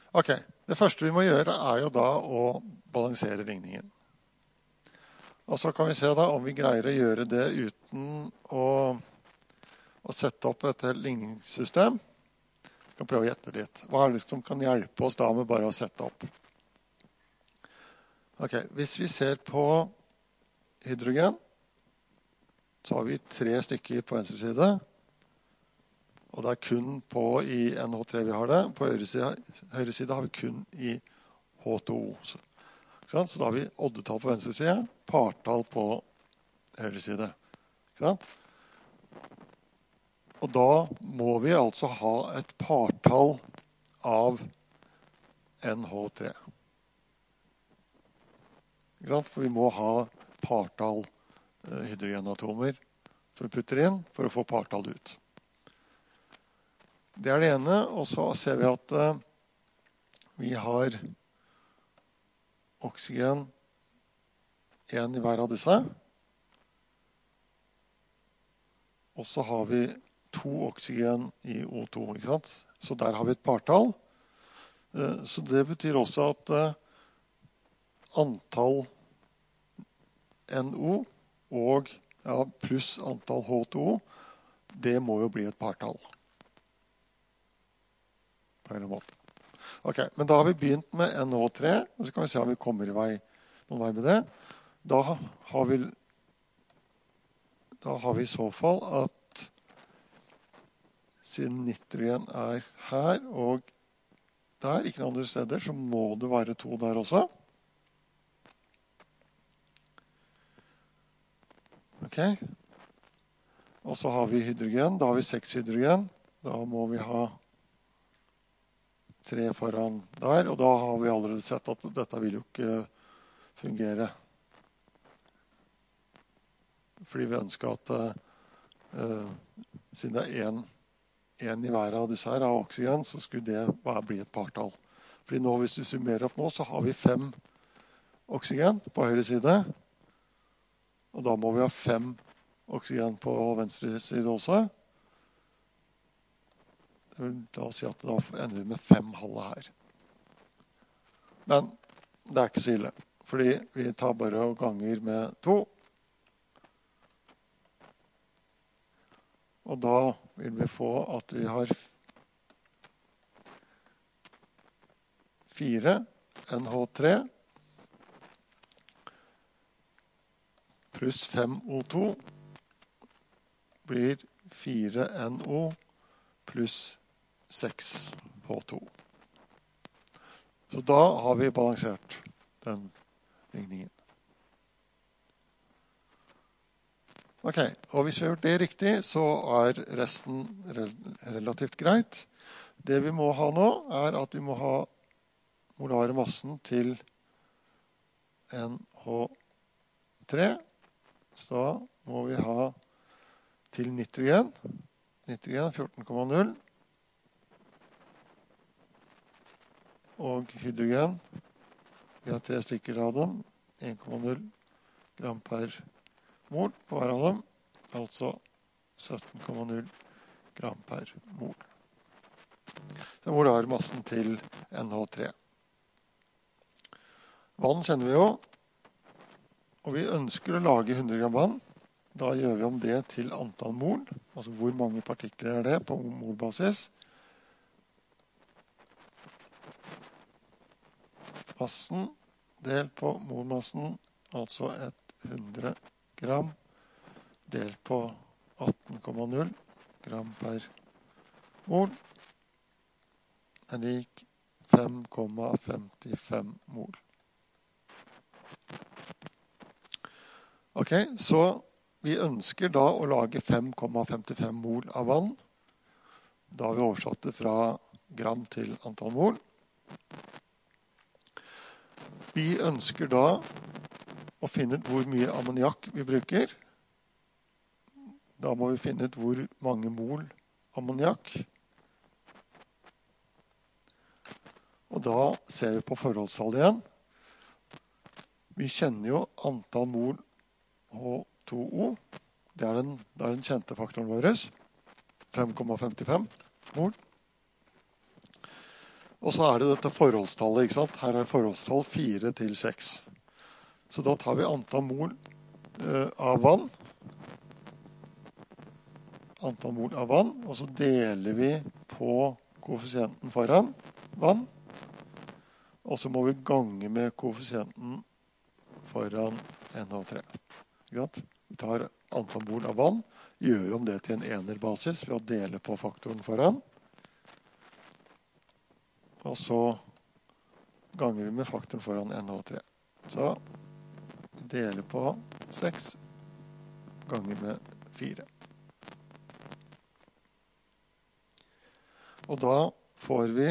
Ok, det første vi må gjøre jo da å balansere ligningen. Og så kan vi se da om vi greier å gjøre det uten å sette opp et ligningssystem. Vi kan prøve å gjette litt. Hva det som kan hjelpe oss da med bare å sette opp? Ok, hvis vi ser på hydrogen, så har vi 3 stykker på venstre side. Og det kun i NH3 vi har det. På høyre side har vi kun i H2O. Så da har vi oddetall på venstre side, partall på høyre side. Og da må vi altså ha et partall av NH3. For vi må ha partall hydrogenatomer som vi putter inn for å få partall ut. Det det ene, og så ser vi at vi har oksygen 1 i hver av disse. Og så har vi 2 oksygen i O2, ikke sant? Så der har vi et partall. Så det betyr også at antall NO og pluss antall H2O, det må jo bli et partall. På en måte. Ok, men da har vi begynt med NO3, og så kan vi se om vi kommer noen vei med det. Da har vi i så fall at siden nitrogen her og der, ikke noen andre steder, så må det være 2 der også. Ok. Og så har vi hydrogen. Da har vi 6 hydrogen. Da må vi ha 3 foran der, og da har vi allerede sett at dette vil jo ikke fungere. Fordi vi ønsker at siden det en i hver av disse her av oksygen, så skulle det bare bli et partall. Fordi nå, hvis du summerer opp nå, så har vi 5 oksygen på høyre side, og da må vi ha 5 oksygen på venstre side også. La oss si at da ender vi med 5 halve her. Men det ikke så ille, fordi vi tar bare og ganger med 2. Og da vil vi få at vi har 4 NH3 pluss 5 O2 blir 4 NO pluss 6 H2. Så da har vi balansert den ligningen. Ok, og hvis vi har gjort det riktig, så resten relativt greit. Det vi må ha nå at vi må ha molare massen til NH3. Så da må vi ha til nitrogen. Nitrogen 14,0. Og hydrogen, vi har 3 stykker av dem, 1,0 gram per mol på hver av dem, altså 17,0 gram per mol. Det molare massen til NH3. Vann kjenner vi jo, og vi ønsker å lage 100 gram vann. Da gjør vi om det til antall mol, altså hvor mange partikler det på molbasis. Massen delt på molmassen, altså 100 gram delt på 18,0 gram per mol lik 5,55 mol. Ok, så vi ønsker da å lage 5,55 mol av vann. Da har vi oversatt det fra gram til antall mol. Vi ønsker da å finne ut hvor mye ammoniakk vi bruker. Da må vi finne ut hvor mange mol ammoniakk. Og da ser vi på forholdstallet igjen. Vi kjenner jo antall mol H2O. Det den kjente faktoren vår. 5,55 mol. Og så er det dette forholdstallet, ikke sant? Her er forholdstall 4 til 6. Så da tar vi antall mol av vann. Antall mol av vann, og så deler vi på koeffisienten foran vann. Og så må vi gange med koeffisienten foran NH3. Ikke sant? Vi tar antall mol av vann, gjør om det til en enerbasis ved å dele på faktoren foran. Og så ganger vi med faktoren foran NH3. Så vi deler på 6 ganger med 4. Og da får vi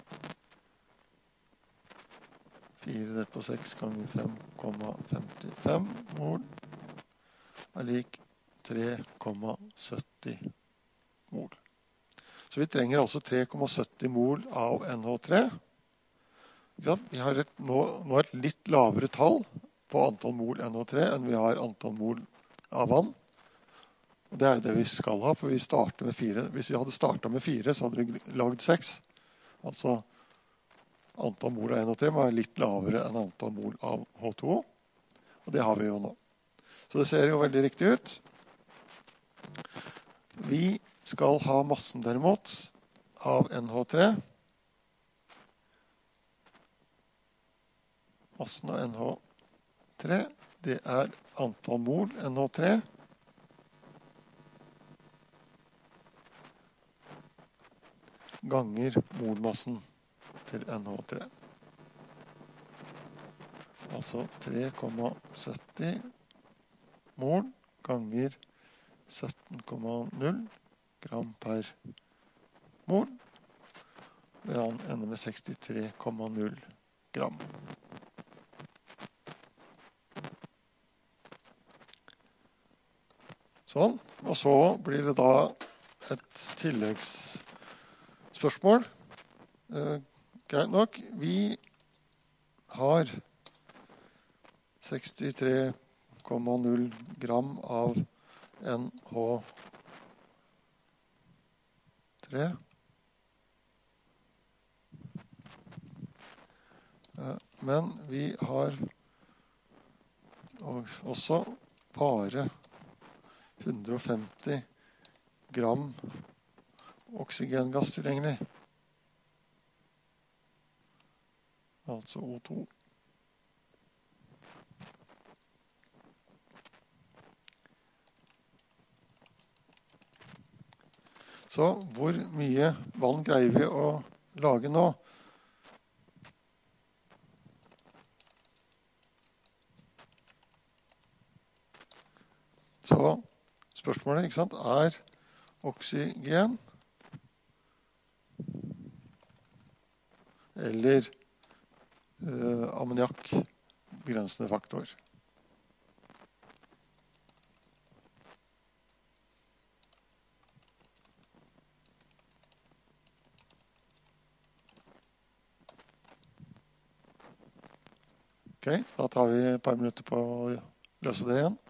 4 delt på 6 ganger 5,55 mol er lik 3,70 mol. Så vi trenger altså 3,70 mol av NH3. Vi har nå et litt lavere tall på antall mol NH3 enn vi har antall mol av vann. Og det er jo det vi skal ha, for vi starter med 4. Hvis vi hadde startet med 4, så hadde vi lagd 6. Altså antall mol av NH3 må være litt lavere enn antall mol av H2O. Og det har vi jo nå. Så det ser jo veldig riktig ut. Vi skal ha massen derimot av NH3. Massen av NH3, det er antall mol NH3 ganger molmassen til NH3. Altså 3,70 mol ganger 17,0 gram per mol. Vi ender med 63,0 gram. Sånn. Og så blir det da et tilleggsspørsmål. Greit nok. Vi har 63,0 gram av NH3. Men vi har også bare 150 gram oksygengass tilgjengelig. Altså O2. Så hvor mye vann greier vi å lage nå? Så spørsmålet, ikke sant, er oksygen eller ammoniakk begrensende faktor. Ok, da tar vi et par minutter på å løse det igjen.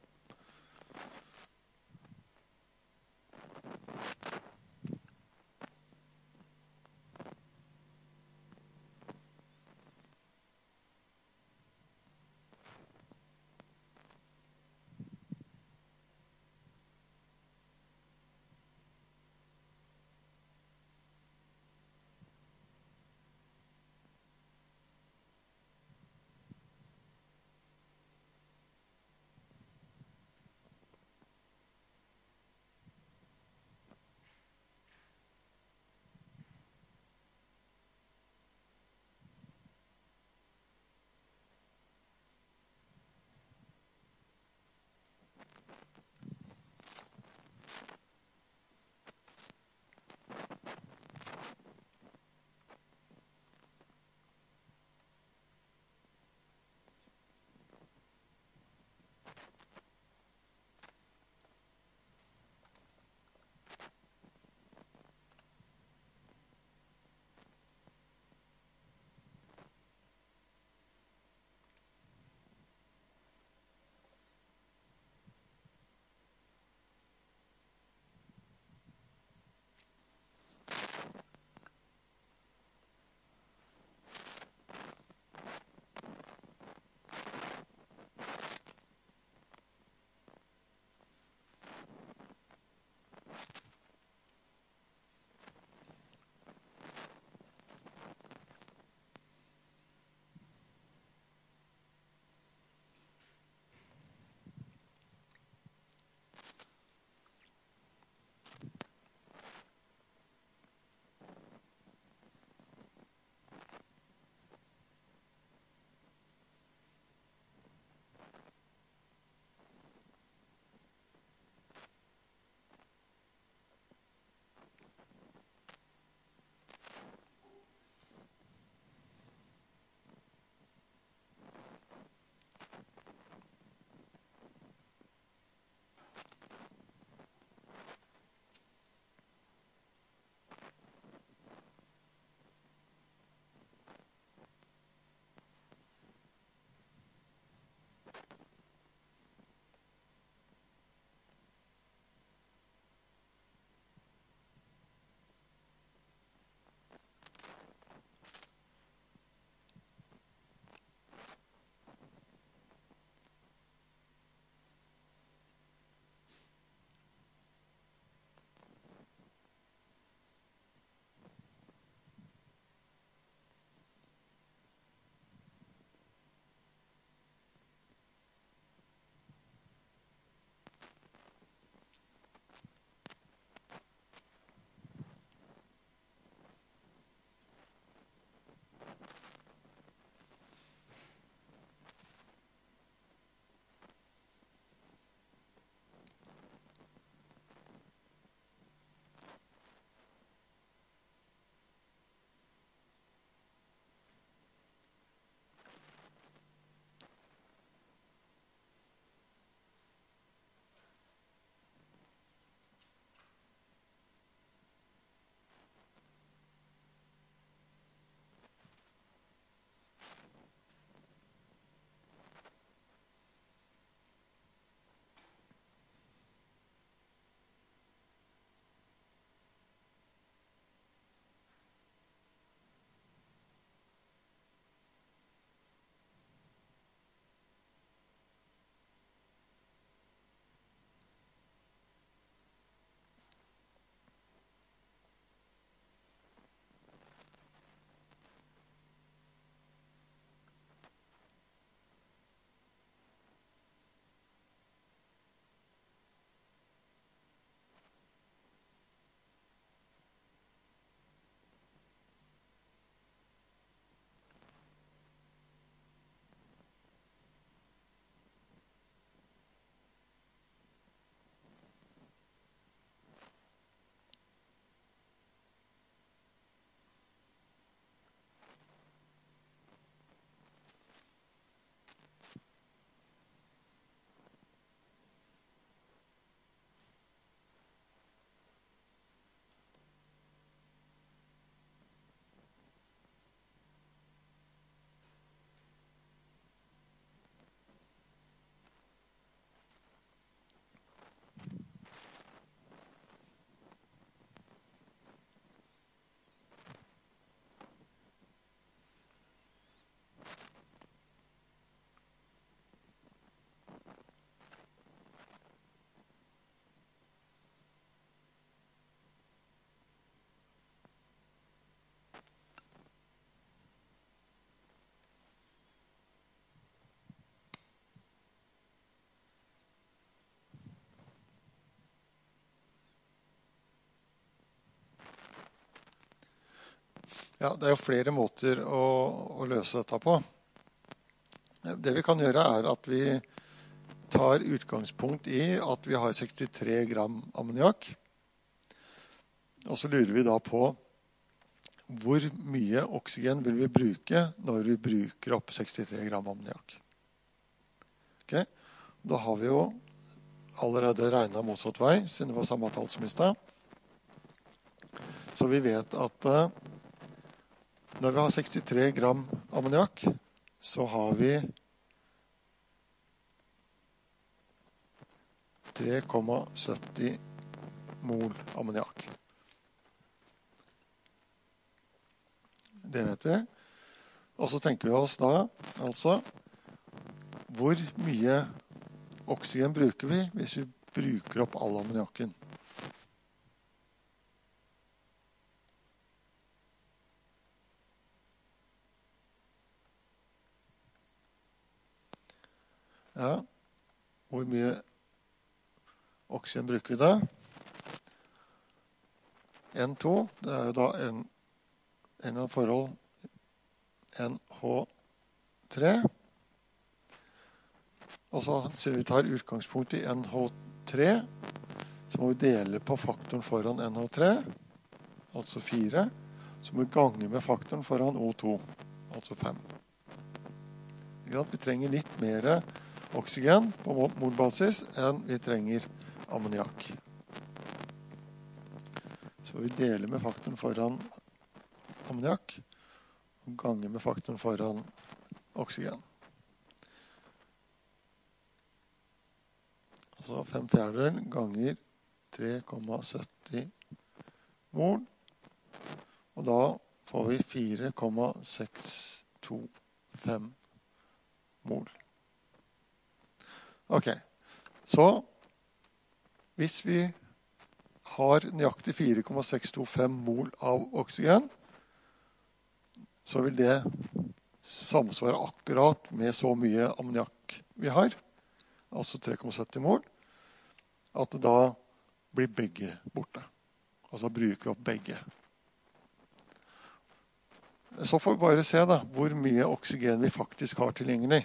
Ja, det er jo flere måter å løse dette på. Det vi kan gjøre er at vi tar utgangspunkt i at vi har 63 gram ammoniak. Og så lurer vi da på hvor mye oksygen vil vi bruke når vi bruker opp 63 gram ammoniak. Okay. Da har vi jo allerede regnet motsatt vei, siden det var samme tall som i sted. Så vi vet at når vi har 63 gram ammoniak, så har vi 3,70 mol ammoniak. Det vet vi. Og så tenker vi oss da, altså, hvor mye oksygen bruker vi hvis vi bruker opp all ammoniakken? Ja, hvor mye oksygen bruker vi da? N2, det er jo da en av forhold NH3. Og så siden vi tar utgangspunkt i NH3, så må vi dele på faktoren foran NH3, altså 4. Så må vi gange med faktoren foran O2, altså 5. Vi trenger litt mer oksygen på molbasis enn vi trenger ammoniak. Så vi deler med faktoren foran ammoniak og ganger med faktoren foran oksygen. Altså 5/4 ganger 3,70 mol. Og da får vi 4,625 mol. Ok, så hvis vi har nøyaktig 4,625 mol av oksygen, så vil det samsvare akkurat med så mye ammoniak vi har, altså 3,70 mol, at det da blir begge borte. Altså bruker vi opp begge. Så får vi bare se da, hvor mye oksygen vi faktisk har tilgjengelig.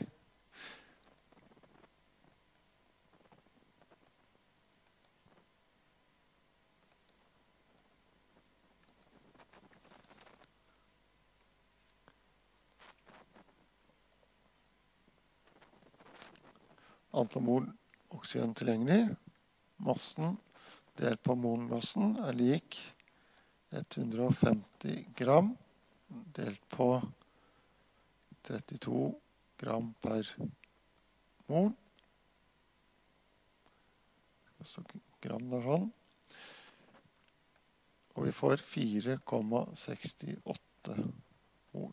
Antall mol oksygen tilgjengelig. Massen delt på molmassen er lik 150 gram delt på 32 gram per mol. Det står gram der sånn. Og vi får 4,68 mol.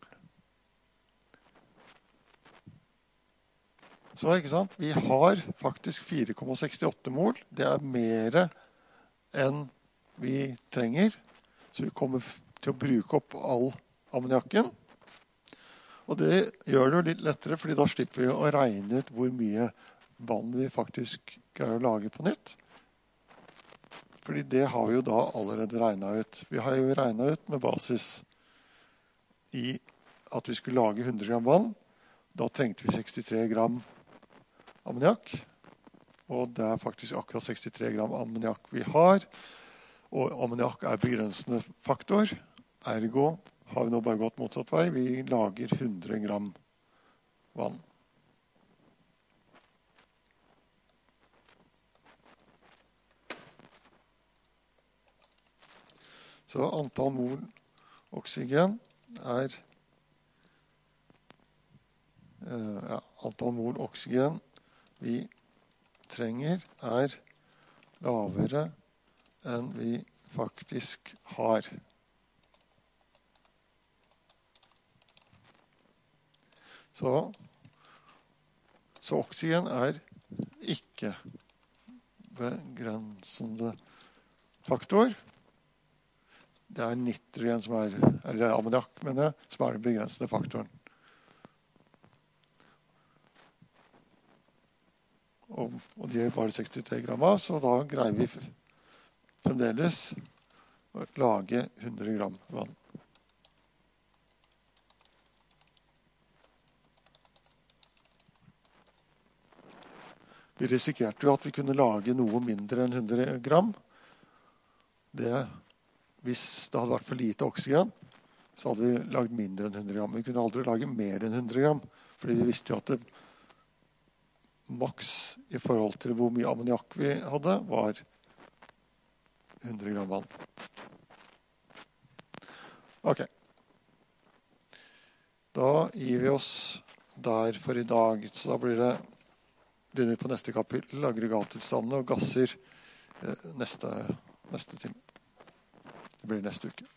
Så ikke sant? Vi har faktisk 4,68 mol. Det er mer enn vi trenger. Så vi kommer til å bruke opp all ammoniakken. Og det gjør det jo litt lettere, fordi da slipper vi å regne ut hvor mye vann vi faktisk greier å lage på nytt. Fordi det har vi jo da allerede regnet ut. Vi har jo regnet ut med basis i at vi skulle lage 100 gram vann. Da trengte vi 63 gram ammoniak, og det er faktisk akkurat 63 gram ammoniak vi har, og ammoniak er begrensende faktor, ergo har vi nå bare gått motsatt vei, vi lager 100 gram vann. Så antall mol oksygen er antall mol oksygen vi trenger er lavere enn vi faktisk har. Så oksygen er ikke begrensende faktor. Det er nitrogen som er, eller ammoniak, mener jeg, som er den begrensende faktoren. Og de er bare 63 gram av, så da greier vi fremdeles å lage 100 gram vann. Vi risikerte jo at vi kunne lage noe mindre enn 100 gram. Hvis det hadde vært for lite oksygen, så hadde vi lagd mindre enn 100 gram. Vi kunne aldri lage mer enn 100 gram, fordi vi visste jo at det maks i forhold til hvor mye ammoniakk vi hadde, var 100 gram vann. Ok. Da gir vi oss der for i dag. Så da begynner vi på neste kapittel, aggregattilstandene og gasser neste time. Det blir neste uke.